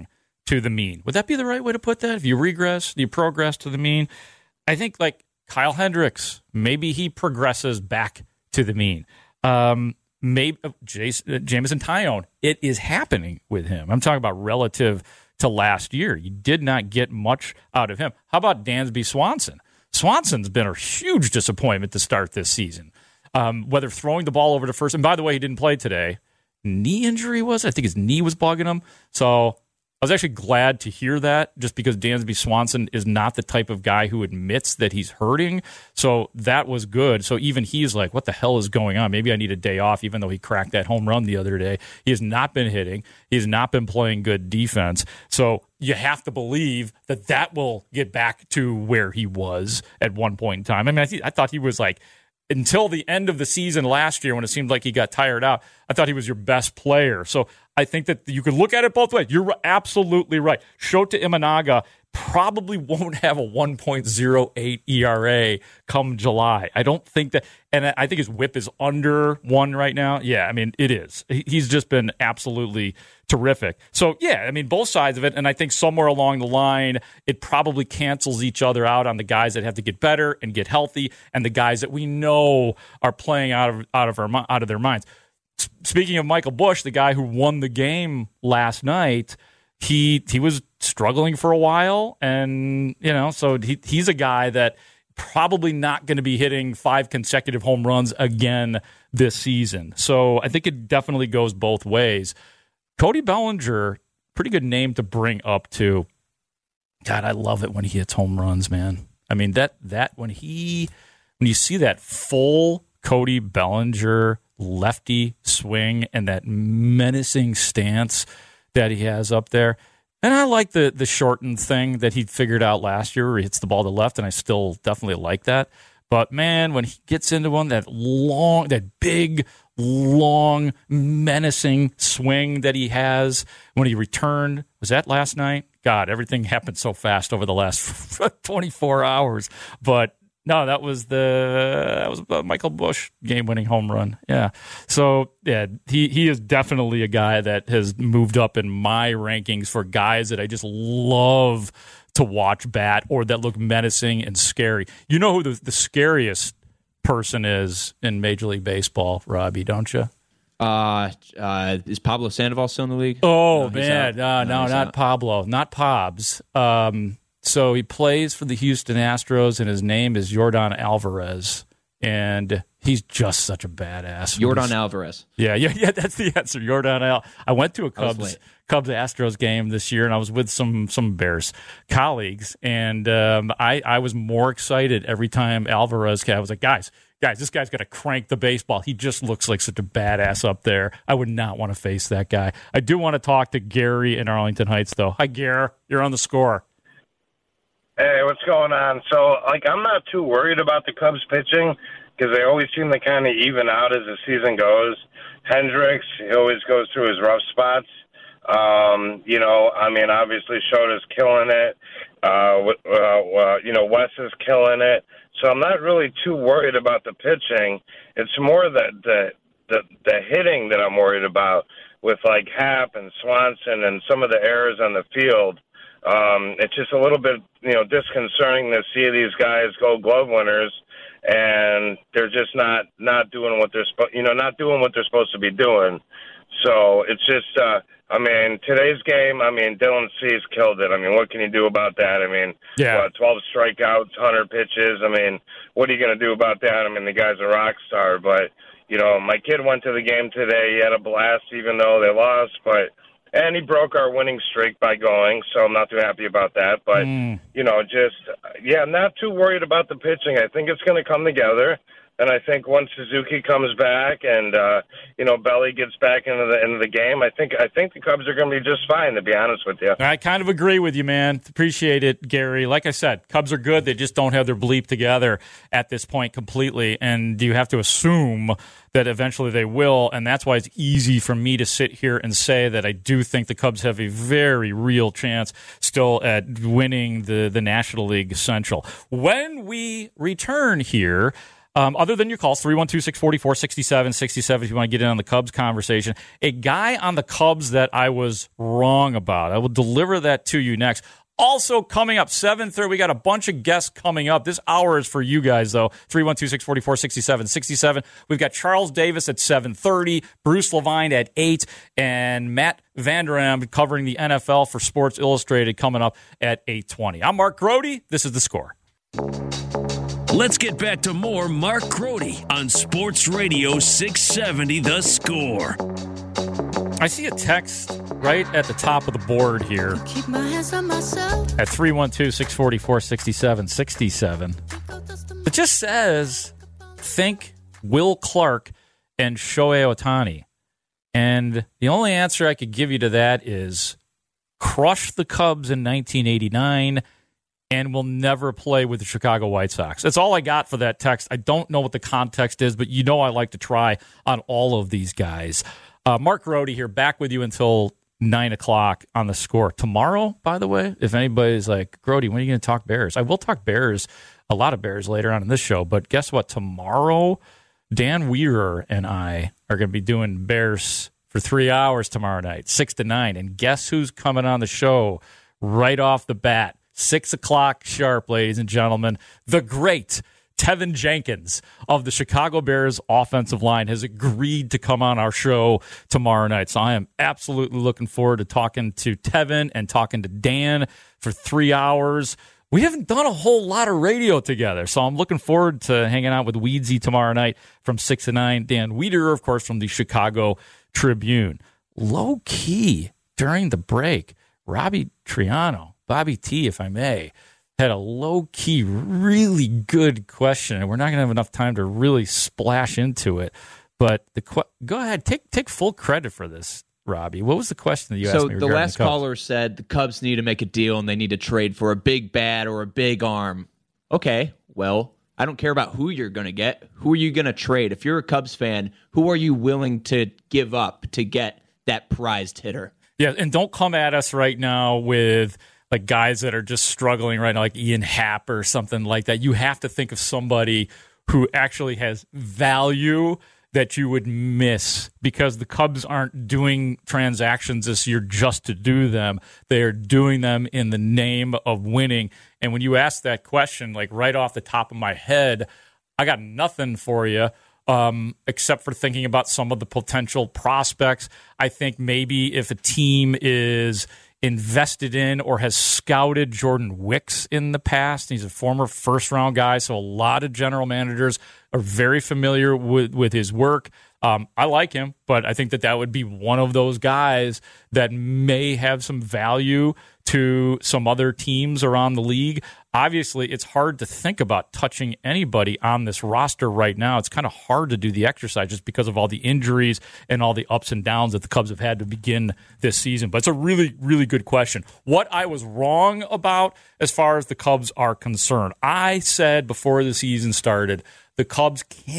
to the mean. Would that be the right way to put that? If you regress, you progress to the mean. I think like Kyle Hendricks, maybe he progresses back to the mean. Um, maybe uh, Jason, Jamison Tyone, it is happening with him. I'm talking about relative to last year. You did not get much out of him. How about Dansby Swanson? Swanson's been a huge disappointment to start this season. Um, whether throwing the ball over to first, and by the way, he didn't play today. Knee injury was, I think his knee was bugging him. So I was actually glad to hear that, just because Dansby Swanson is not the type of guy who admits that he's hurting. So that was good. So even he's like, what the hell is going on? Maybe I need a day off, even though he cracked that home run the other day. He has not been hitting. He has not been playing good defense. So you have to believe that that will get back to where he was at one point in time. I mean, I, th- I thought he was like, until the end of the season last year when it seemed like he got tired out, I thought he was your best player. So I think that you could look at it both ways. You're absolutely right. Shota Imanaga probably won't have a one point oh eight E R A come July. I don't think that, and I think his whip is under one right now. Yeah, I mean, it is. He's just been absolutely terrific. So, yeah, I mean, both sides of it, and I think somewhere along the line, it probably cancels each other out on the guys that have to get better and get healthy, and the guys that we know are playing out of out of our out of their minds. Speaking of Michael Busch, the guy who won the game last night, he he was struggling for a while, and you know, so he he's a guy that probably not going to be hitting five consecutive home runs again this season. So I think it definitely goes both ways. Cody Bellinger, pretty good name to bring up too. God, I love it when he hits home runs, man. I mean that that when he when you see that full Cody Bellinger lefty swing and that menacing stance that he has up there. And I like the the shortened thing that he figured out last year where he hits the ball to left, and I still definitely like that. But, man, when he gets into one, that long, that big, long, menacing swing that he has when he returned, was that last night? God, everything happened so fast over the last twenty-four hours. But no, that was the that was the Michael Busch game-winning home run. Yeah. So, yeah, he, he is definitely a guy that has moved up in my rankings for guys that I just love to watch bat or that look menacing and scary. You know who the, the scariest person is in Major League Baseball, Robbie, don't you? Uh, uh, is Pablo Sandoval still in the league? Oh, no, man. Uh, no, no not out. Pablo. Not Pobs. Um So he plays for the Houston Astros, and his name is Yordan Alvarez, and he's just such a badass. Yordan Alvarez. Yeah, yeah, yeah. That's the answer. Yordan Al. I went to a Cubs Cubs Astros game this year, and I was with some some Bears colleagues, and um, I I was more excited every time Alvarez came. I was like, guys, guys, this guy's got to crank the baseball. He just looks like such a badass up there. I would not want to face that guy. I do want to talk to Gary in Arlington Heights, though. Hi, Gary. You're on the Score. Hey, what's going on? So, like, I'm not too worried about the Cubs pitching because they always seem to kind of even out as the season goes. Hendricks, he always goes through his rough spots. Um, you know, I mean, obviously Shota's killing it. Uh, uh, uh, you know, Wes is killing it. So I'm not really too worried about the pitching. It's more the the the, the hitting that I'm worried about with, like, Happ and Swanson and some of the errors on the field. Um, it's just a little bit, you know, disconcerting to see these guys Gold Glove winners, and they're just not, not doing what they're supposed, you know, not doing what they're supposed to be doing. So it's just, uh, I mean, today's game, I mean, Dylan Cease killed it. I mean, what can you do about that? I mean, yeah. what, twelve strikeouts, one hundred pitches. I mean, what are you going to do about that? I mean, the guy's a rock star, but, you know, my kid went to the game today. He had a blast, even though they lost, but. And he broke our winning streak by going, so I'm not too happy about that. But, mm. you know, just, yeah, I'm not too worried about the pitching. I think it's going to come together. And I think once Suzuki comes back and, uh, you know, Belly gets back into the into the game, I think I think the Cubs are going to be just fine, to be honest with you. I kind of agree with you, man. Appreciate it, Gary. Like I said, Cubs are good. They just don't have their bleep together at this point completely. And you have to assume that eventually they will. And that's why it's easy for me to sit here and say that I do think the Cubs have a very real chance still at winning the, the National League Central. When we return here, Um, other than your calls, three one two, six four four, six seven six seven if you want to get in on the Cubs conversation. A guy on the Cubs that I was wrong about. I will deliver that to you next. Also coming up, seven thirty, we got a bunch of guests coming up. This hour is for you guys, though. three one two, six four four, six seven six seven. We've got Charles Davis at seven thirty, Bruce Levine at eight, and Matt Vanderam covering the N F L for Sports Illustrated coming up at eight twenty. I'm Mark Grody. This is The Score. Let's get back to more Mark Grody on Sports Radio six seventy The Score. I see a text right at the top of the board here Keep my hands on myself. at three one two, six four four, six seven six seven. It just says, think Will Clark and Shohei Ohtani. And the only answer I could give you to that is crush the Cubs in nineteen eighty-nine and will never play with the Chicago White Sox. That's all I got for that text. I don't know what the context is, but you know I like to try on all of these guys. Uh, Mark Grody here, back with you until nine o'clock on The Score. Tomorrow, by the way, if anybody's like, Grody, when are you going to talk Bears? I will talk Bears, a lot of Bears later on in this show, but guess what? Tomorrow, Dan Weir and I are going to be doing Bears for three hours tomorrow night, six to nine. And guess who's coming on the show right off the bat? Six o'clock sharp, ladies and gentlemen. The great Tevin Jenkins of the Chicago Bears offensive line has agreed to come on our show tomorrow night. So I am absolutely looking forward to talking to Tevin and talking to Dan for three hours. We haven't done a whole lot of radio together, so I'm looking forward to hanging out with Weedsy tomorrow night from six to nine. Dan Wiederer, of course, from the Chicago Tribune. Low key, during the break, Robbie Triano, Bobby T, if I may, had a low-key, really good question, and we're not going to have enough time to really splash into it. But the qu- go ahead, take take full credit for this, Robbie. What was the question that you so asked me? So the last the caller said the Cubs need to make a deal and they need to trade for a big bat or a big arm. Okay, well, I don't care about who you're going to get. Who are you going to trade? If you're a Cubs fan, who are you willing to give up to get that prized hitter? Yeah, and don't come at us right now with like guys that are just struggling right now, like Ian Happ or something like that. You have to think of somebody who actually has value that you would miss, because the Cubs aren't doing transactions this year just to do them. They are doing them in the name of winning. And when you ask that question, like right off the top of my head, I got nothing for you. Um, except for thinking about some of the potential prospects. I think maybe if a team is invested in or has scouted Jordan Wicks in the past, he's a former first-round guy, so a lot of general managers are very familiar with, with his work. Um, I like him, but I think that that would be one of those guys that may have some value to some other teams around the league. Obviously, it's hard to think about touching anybody on this roster right now. It's kind of hard to do the exercise just because of all the injuries and all the ups and downs that the Cubs have had to begin this season. But it's a really, really good question. What I was wrong about as far as the Cubs are concerned, I said before the season started, the Cubs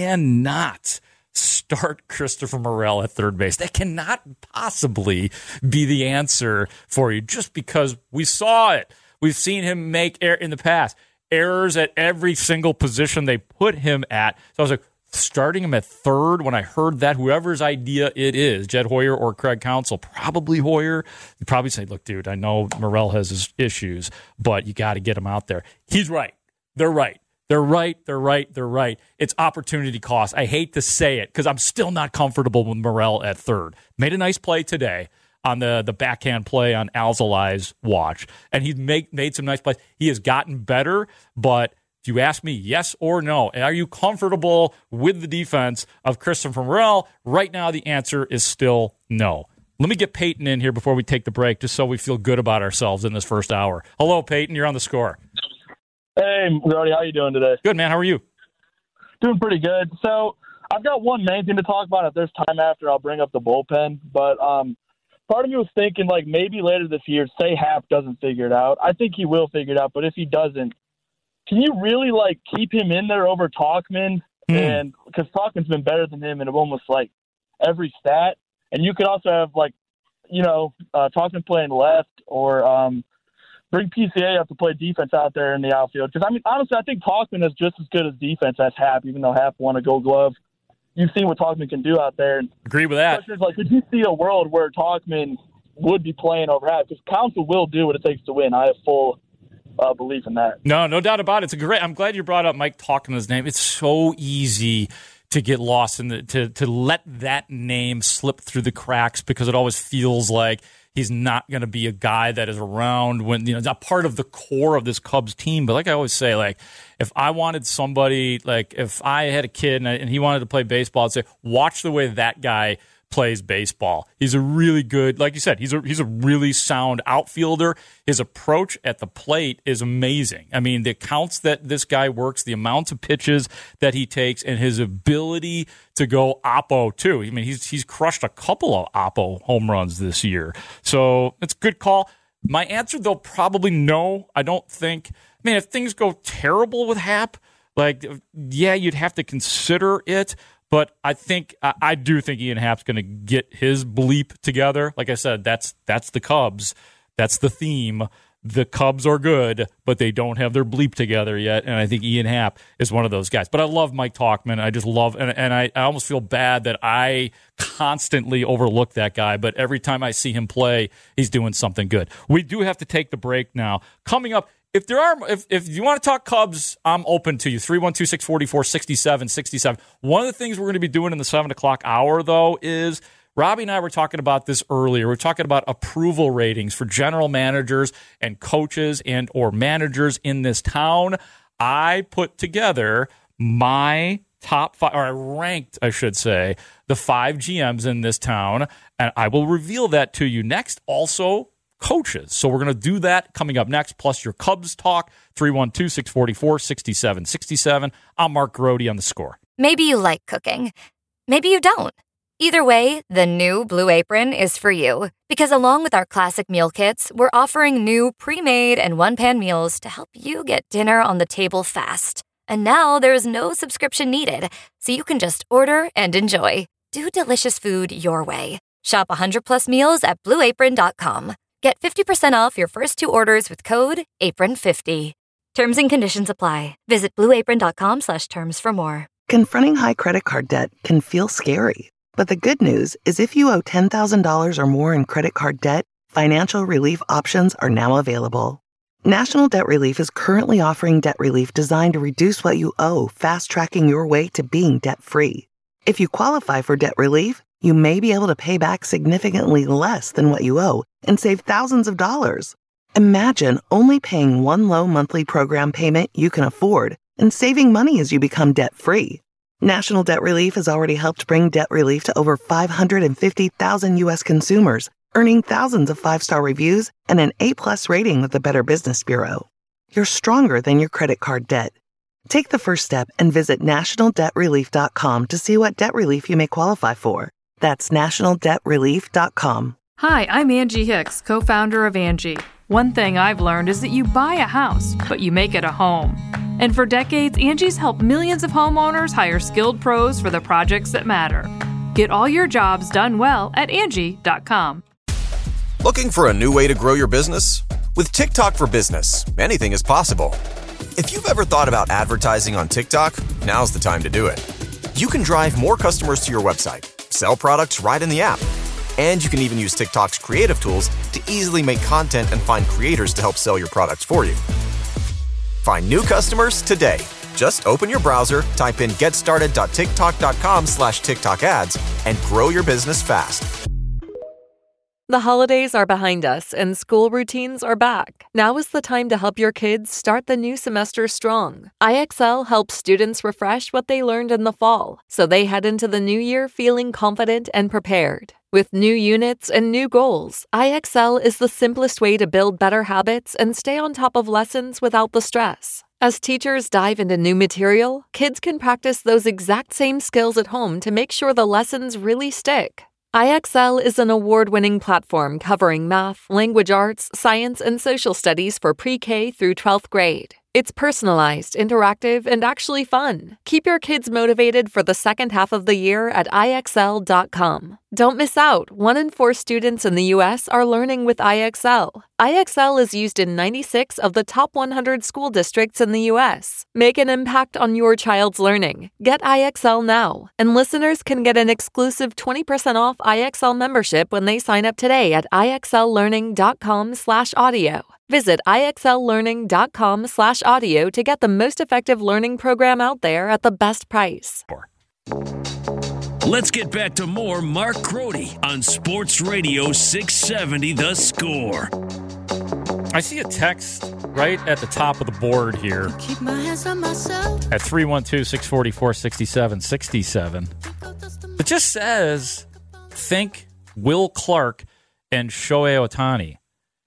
cannot start Christopher Morel at third base. That cannot possibly be the answer for you, just because we saw it. We've seen him make error in the past, errors at every single position they put him at. So I was like, starting him at third, when I heard that, whoever's idea it is, Jed Hoyer or Craig Counsell, probably Hoyer, you'd probably say, look, dude, I know Morel has his issues, but you got to get him out there. He's right. They're right. They're right, they're right, they're right. It's opportunity cost. I hate to say it because I'm still not comfortable with Morel at third. Made a nice play today on the, the backhand play on Alzolai's watch, and he's make, made some nice plays. He has gotten better, but if you ask me yes or no, are you comfortable with the defense of Christopher Morel? Right now, the answer is still no. Let me get Peyton in here before we take the break, just so we feel good about ourselves in this first hour. Hello, Peyton. You're on The Score. Hey, Grody, how you doing today? Good, man. How are you? Doing pretty good. So I've got one main thing to talk about. If there's time after, I'll bring up the bullpen. But um, part of me was thinking, like, maybe later this year, say Happ doesn't figure it out. I think he will figure it out. But if he doesn't, can you really, like, keep him in there over Tauchman? Mm. And because Tauchman's been better than him in almost, like, every stat. And you could also have, like, you know, uh, Tauchman playing left or um, – bring P C A up to play defense out there in the outfield. Because, I mean, honestly, I think Talkman is just as good as defense as Happ, even though Happ won a Gold Glove. You've seen what Talkman can do out there. Agree with that. Is, like, could you see a world where Talkman would be playing over Happ? Because Council will do what it takes to win. I have full uh, belief in that. No, no doubt about it. It's a great. I'm glad you brought up Mike Talkman's name. It's so easy to get lost in the to to let that name slip through the cracks because it always feels like he's not going to be a guy that is around when, you know, not part of the core of this Cubs team. But like I always say, like, if I wanted somebody, like if I had a kid and, I, and he wanted to play baseball, I'd say, watch the way that guy plays baseball. He's a really good, like you said, he's a he's a really sound outfielder. His approach at the plate is amazing. I mean, the counts that this guy works, the amounts of pitches that he takes, and his ability to go oppo too. I mean, he's he's crushed a couple of oppo home runs this year. So it's a good call. My answer, though, probably no. I don't think. I mean, if things go terrible with Happ, like, yeah, you'd have to consider it. But I think I do think Ian Happ's going to get his bleep together. Like I said, that's that's the Cubs. That's the theme. The Cubs are good, but they don't have their bleep together yet. And I think Ian Happ is one of those guys. But I love Mike Talkman. I just love, and, and I, I almost feel bad that I constantly overlook that guy. But every time I see him play, he's doing something good. We do have to take the break now. Coming up, If there are, if, if you want to talk Cubs, I'm open to you. three one two, six four four, six seven six seven. One of the things we're going to be doing in the seven o'clock hour, though, is Robbie and I were talking about this earlier. We're talking about approval ratings for general managers and coaches and or managers in this town. I put together my top five, or I ranked, I should say, the five G Ms in this town, and I will reveal that to you next. Also, coaches. So we're going to do that coming up next, plus your Cubs talk, three one two, six four four, six seven six seven. I'm Mark Grody on The Score. Maybe you like cooking. Maybe you don't. Either way, the new Blue Apron is for you. Because along with our classic meal kits, we're offering new pre-made and one-pan meals to help you get dinner on the table fast. And now there's no subscription needed, so you can just order and enjoy. Do delicious food your way. Shop one hundred plus meals at blue apron dot com. Get fifty percent off your first two orders with code apron fifty. Terms and conditions apply. Visit blue apron dot com slash terms for more. Confronting high credit card debt can feel scary. But the good news is if you owe ten thousand dollars or more in credit card debt, financial relief options are now available. National Debt Relief is currently offering debt relief designed to reduce what you owe, fast-tracking your way to being debt-free. If you qualify for debt relief, you may be able to pay back significantly less than what you owe and save thousands of dollars. Imagine only paying one low monthly program payment you can afford and saving money as you become debt-free. National Debt Relief has already helped bring debt relief to over five hundred fifty thousand U S consumers, earning thousands of five-star reviews and an A-plus rating with the Better Business Bureau. You're stronger than your credit card debt. Take the first step and visit national debt relief dot com to see what debt relief you may qualify for. That's national debt relief dot com. Hi, I'm Angie Hicks, co-founder of Angie. One thing I've learned is that you buy a house, but you make it a home. And for decades, Angie's helped millions of homeowners hire skilled pros for the projects that matter. Get all your jobs done well at Angie dot com. Looking for a new way to grow your business? With TikTok for Business, anything is possible. If you've ever thought about advertising on TikTok, now's the time to do it. You can drive more customers to your website, sell products right in the app, and you can even use TikTok's creative tools to easily make content and find creators to help sell your products for you. Find new customers today. Just open your browser, type in getstarted dot tiktok dot com slash TikTok ads, and grow your business fast. The holidays are behind us and school routines are back. Now is the time to help your kids start the new semester strong. I X L helps students refresh what they learned in the fall, so they head into the new year feeling confident and prepared. With new units and new goals, I X L is the simplest way to build better habits and stay on top of lessons without the stress. As teachers dive into new material, kids can practice those exact same skills at home to make sure the lessons really stick. I X L is an award-winning platform covering math, language arts, science, and social studies for pre-K through twelfth grade. It's personalized, interactive, and actually fun. Keep your kids motivated for the second half of the year at I X L dot com. Don't miss out. One in four students in the U S are learning with I X L. I X L is used in ninety-six of the top one hundred school districts in the U S. Make an impact on your child's learning. Get I X L now. And listeners can get an exclusive twenty percent off I X L membership when they sign up today at I X L learning dot com slash audio. Visit I X L learning dot com slash audio to get the most effective learning program out there at the best price. Let's get back to more Mark Crody on Sports Radio six seventy The Score. I see a text right at the top of the board here Keep my hands on myself. at three one two, six four four, six seven six seven. It just says, think Will Clark and Shohei Ohtani.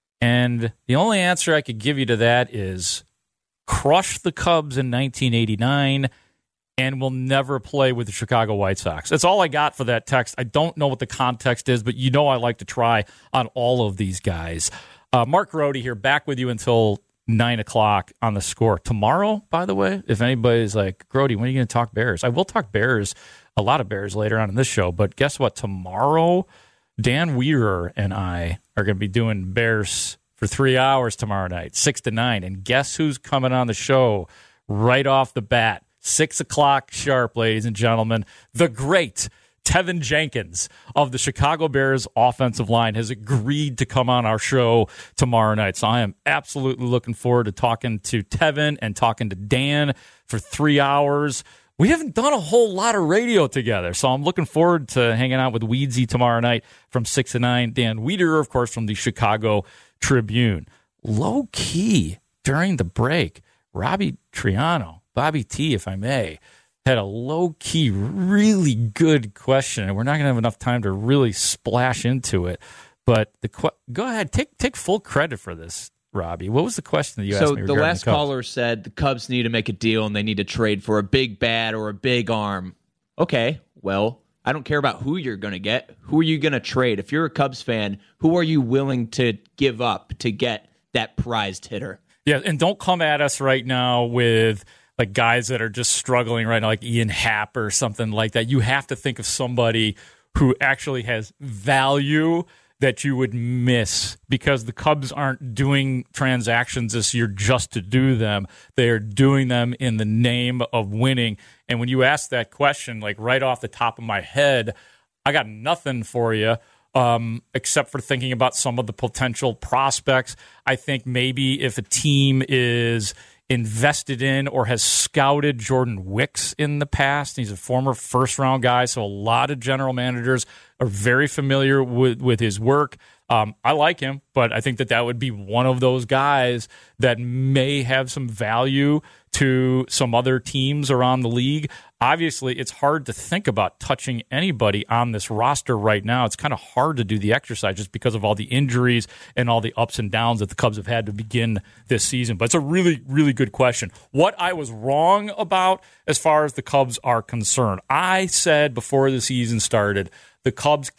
And the only answer I could give you to that is crush the Cubs in nineteen eighty-nine and will never play with the Chicago White Sox. That's all I got for that text. I don't know what the context is, but you know I like to try on all of these guys. Uh, Mark Crody here, back with you until nine o'clock on The Score. Tomorrow, by the way, if anybody's like, Crody, when are you going to talk Bears? I will talk Bears, a lot of Bears later on in this show, but guess what? Tomorrow, Dan Weir and I are going to be doing Bears for three hours tomorrow night, six to nine. And guess who's coming on the show right off the bat? Six o'clock sharp, ladies and gentlemen. The great Tevin Jenkins of the Chicago Bears offensive line has agreed to come on our show tomorrow night. So I am absolutely looking forward to talking to Tevin and talking to Dan for three hours. We haven't done a whole lot of radio together, so I'm looking forward to hanging out with Weedsy tomorrow night from six to nine. Dan Weeder, of course, from the Chicago Tribune. Low key, during the break, Robbie Triano, Bobby T, if I may, had a low key, really good question, and we're not going to have enough time to really splash into it. But the qu- go ahead, take take full credit for this, Robbie. What was the question that you so asked me? So the last the caller said the Cubs need to make a deal and they need to trade for a big bat or a big arm. Okay, well, I don't care about who you're going to get. Who are you going to trade? If you're a Cubs fan, who are you willing to give up to get that prized hitter? Yeah, and don't come at us right now with like guys that are just struggling right now, like Ian Happ or something like that. You have to think of somebody who actually has value that you would miss, because the Cubs aren't doing transactions this year just to do them. They are doing them in the name of winning. And when you ask that question, like right off the top of my head, I got nothing for you um, except for thinking about some of the potential prospects. I think maybe if a team is invested in or has scouted Jordan Wicks in the past. He's a former first-round guy, so a lot of general managers are very familiar with, with his work. Um, I like him, but I think that that would be one of those guys that may have some value to some other teams around the league. Obviously, it's hard to think about touching anybody on this roster right now. It's kind of hard to do the exercise just because of all the injuries and all the ups and downs that the Cubs have had to begin this season. But it's a really, really good question. What I was wrong about as far as the Cubs are concerned, I said before the season started, the Cubs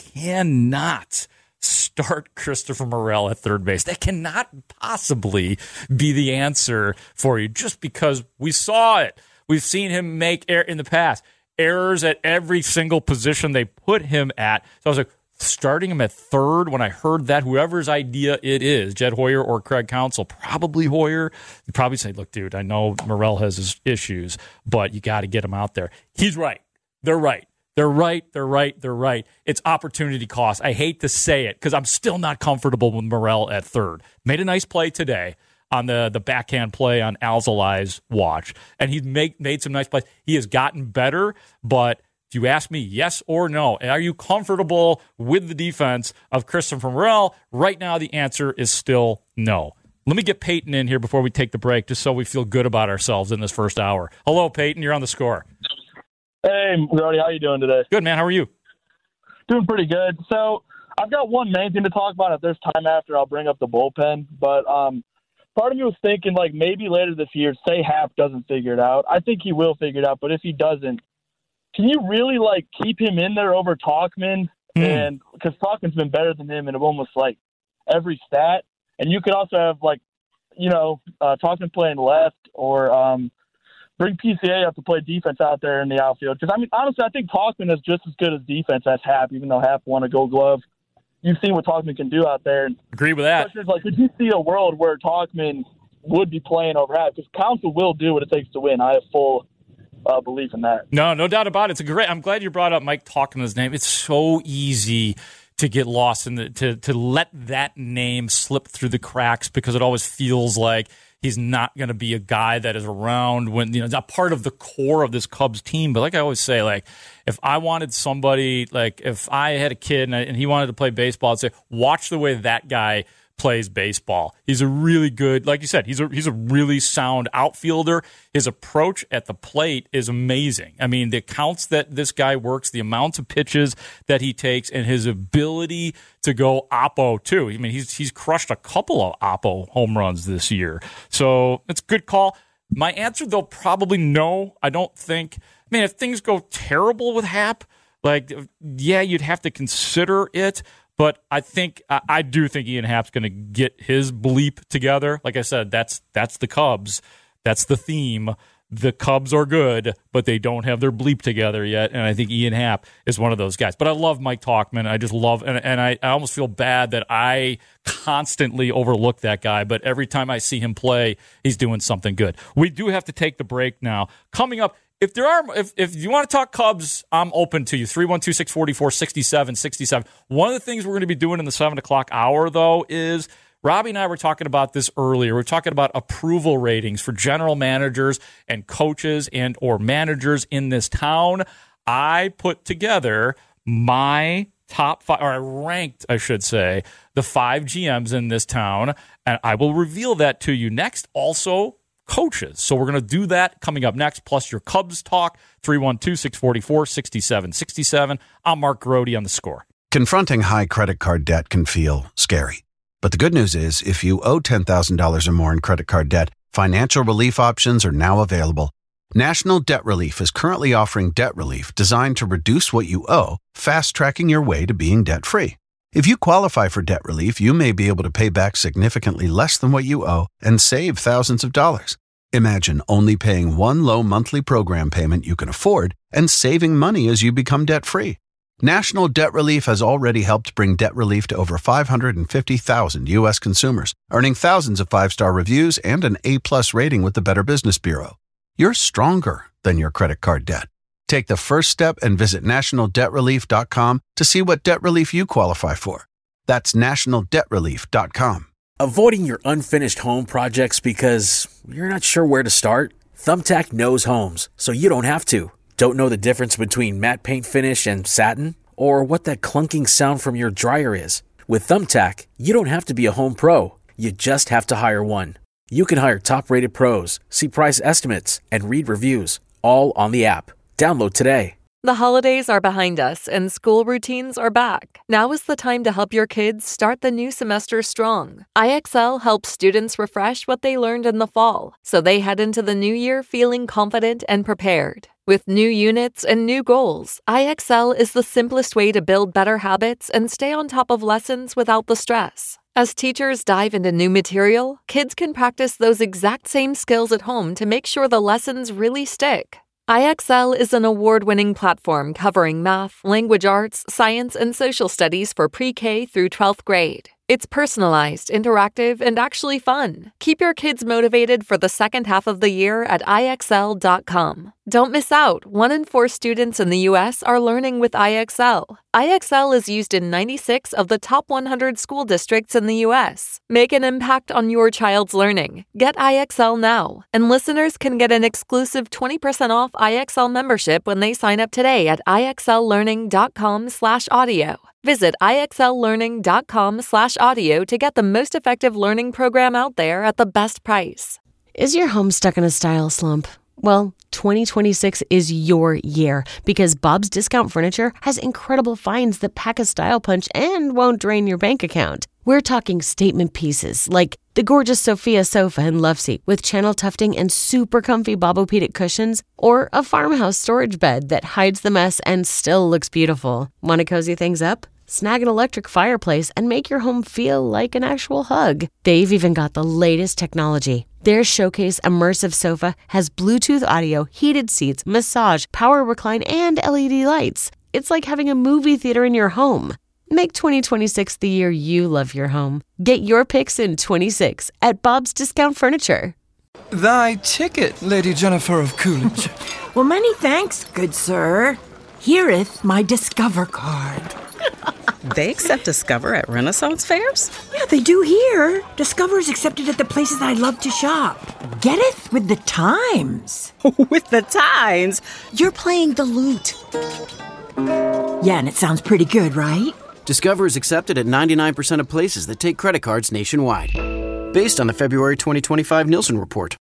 cannot start Christopher Morel at third base. That cannot possibly be the answer for you, just because we saw it. We've seen him make error in the past, errors at every single position they put him at. So I was like, starting him at third, when I heard that, whoever's idea it is, Jed Hoyer or Craig Counsell, probably Hoyer, you probably say, look, dude, I know Morel has his issues, but you got to get him out there. He's right. They're right. They're right, they're right, they're right. It's opportunity cost. I hate to say it because I'm still not comfortable with Morel at third. Made a nice play today on the, the backhand play on Alzolai's watch, and he's made, made some nice plays. He has gotten better, but if you ask me yes or no, are you comfortable with the defense of Christopher Morel? Right now, the answer is still no. Let me get Peyton in here before we take the break, just so we feel good about ourselves in this first hour. Hello, Peyton. You're on The Score. Hey, Brody, how you doing today? Good, man. How are you? Doing pretty good. So I've got one main thing to talk about. If there's time after, I'll bring up the bullpen. But um, part of me was thinking, like, maybe later this year, say Happ doesn't figure it out. I think he will figure it out. But if he doesn't, can you really, like, keep him in there over Tauchman? Mm. And because Tauchman's been better than him in almost, like, every stat. And you could also have, like, you know, uh, Talkman playing left or um, bring P C A up to play defense out there in the outfield. Because, I mean, honestly, I think Talkman is just as good as defense as Happ, even though Happ won a Gold Glove. You've seen what Talkman can do out there. Agree with that. It's like, could you see a world where Talkman would be playing over Happ? Because Council will do what it takes to win. I have full uh, belief in that. No, no doubt about it. It's a great. I'm glad you brought up Mike Talkman's name. It's so easy to get lost in the to to let that name slip through the cracks because it always feels like he's not going to be a guy that is around when, you know, a part of the core of this Cubs team. But like I always say, like, if I wanted somebody, like if I had a kid and, I, and he wanted to play baseball, I'd say, watch the way that guy plays baseball. He's a really good, like you said, he's a he's a really sound outfielder. His approach at the plate is amazing. I mean, the counts that this guy works, the amounts of pitches that he takes, and his ability to go oppo too. I mean, he's he's crushed a couple of oppo home runs this year. So it's a good call. My answer, though, probably no. I don't think. I mean, if things go terrible with Happ, like, yeah, you'd have to consider it. But I think I do think Ian Happ's going to get his bleep together. Like I said, that's that's the Cubs. That's the theme. The Cubs are good, but they don't have their bleep together yet. And I think Ian Happ is one of those guys. But I love Mike Talkman. I just love, and, and I, I almost feel bad that I constantly overlook that guy. But every time I see him play, he's doing something good. We do have to take the break now. Coming up, If there are, if, if you want to talk Cubs, I'm open to you. three one two, six four four, six seven six seven. One of the things we're going to be doing in the seven o'clock hour, though, is Robbie and I were talking about this earlier. We're talking about approval ratings for general managers and coaches and or managers in this town. I put together my top five, or I ranked, I should say, the five G Ms in this town, and I will reveal that to you next. Also, coaches. So we're going to do that coming up next, plus your Cubs talk, three one two, six four four, six seven six seven. I'm Mark Grody on The Score. Confronting high credit card debt can feel scary. But the good news is, if you owe ten thousand dollars or more in credit card debt, financial relief options are now available. National Debt Relief is currently offering debt relief designed to reduce what you owe, fast-tracking your way to being debt-free. If you qualify for debt relief, you may be able to pay back significantly less than what you owe and save thousands of dollars. Imagine only paying one low monthly program payment you can afford and saving money as you become debt-free. National Debt Relief has already helped bring debt relief to over five hundred fifty thousand U S consumers, earning thousands of five-star reviews and an A-plus rating with the Better Business Bureau. You're stronger than your credit card debt. Take the first step and visit national debt relief dot com to see what debt relief you qualify for. That's national debt relief dot com. Avoiding your unfinished home projects because you're not sure where to start? Thumbtack knows homes, so you don't have to. Don't know the difference between matte paint finish and satin? Or what that clunking sound from your dryer is? With Thumbtack, you don't have to be a home pro. You just have to hire one. You can hire top-rated pros, see price estimates, and read reviews, all on the app. Download today. The holidays are behind us and school routines are back. Now is the time to help your kids start the new semester strong. I X L helps students refresh what they learned in the fall, so they head into the new year feeling confident and prepared. With new units and new goals, I X L is the simplest way to build better habits and stay on top of lessons without the stress. As teachers dive into new material, kids can practice those exact same skills at home to make sure the lessons really stick. I X L is an award-winning platform covering math, language arts, science, and social studies for pre-K through twelfth grade. It's personalized, interactive, and actually fun. Keep your kids motivated for the second half of the year at I X L dot com. Don't miss out. One in four students in the U S are learning with I X L. I X L is used in ninety-six of the top one hundred school districts in the U S. Make an impact on your child's learning. Get I X L now. And listeners can get an exclusive twenty percent off I X L membership when they sign up today at I X L learning dot com slash audio. Visit I X L learning dot com slash audio to get the most effective learning program out there at the best price. Is your home stuck in a style slump? Well, twenty twenty-six is your year because Bob's Discount Furniture has incredible finds that pack a style punch and won't drain your bank account. We're talking statement pieces like the gorgeous Sophia sofa and love seat with channel tufting and super comfy Bobopedic cushions, or a farmhouse storage bed that hides the mess and still looks beautiful. Want to cozy things up? snag an electric fireplace, and make your home feel like an actual hug. They've even got the latest technology. Their Showcase Immersive Sofa has Bluetooth audio, heated seats, massage, power recline, and L E D lights. It's like having a movie theater in your home. Make twenty twenty-six the year you love your home. Get your picks in twenty-six at Bob's Discount Furniture. Thy ticket, Lady Jennifer of Coolidge. Well, many thanks, good sir. Hereeth my Discover card. They accept Discover at Renaissance fairs? Yeah, they do here. Discover is accepted at the places I love to shop. Getteth with the times. With the times? You're playing the lute. Yeah, and it sounds pretty good, right? Discover is accepted at ninety-nine percent of places that take credit cards nationwide. Based on the February twenty twenty-five Nielsen report.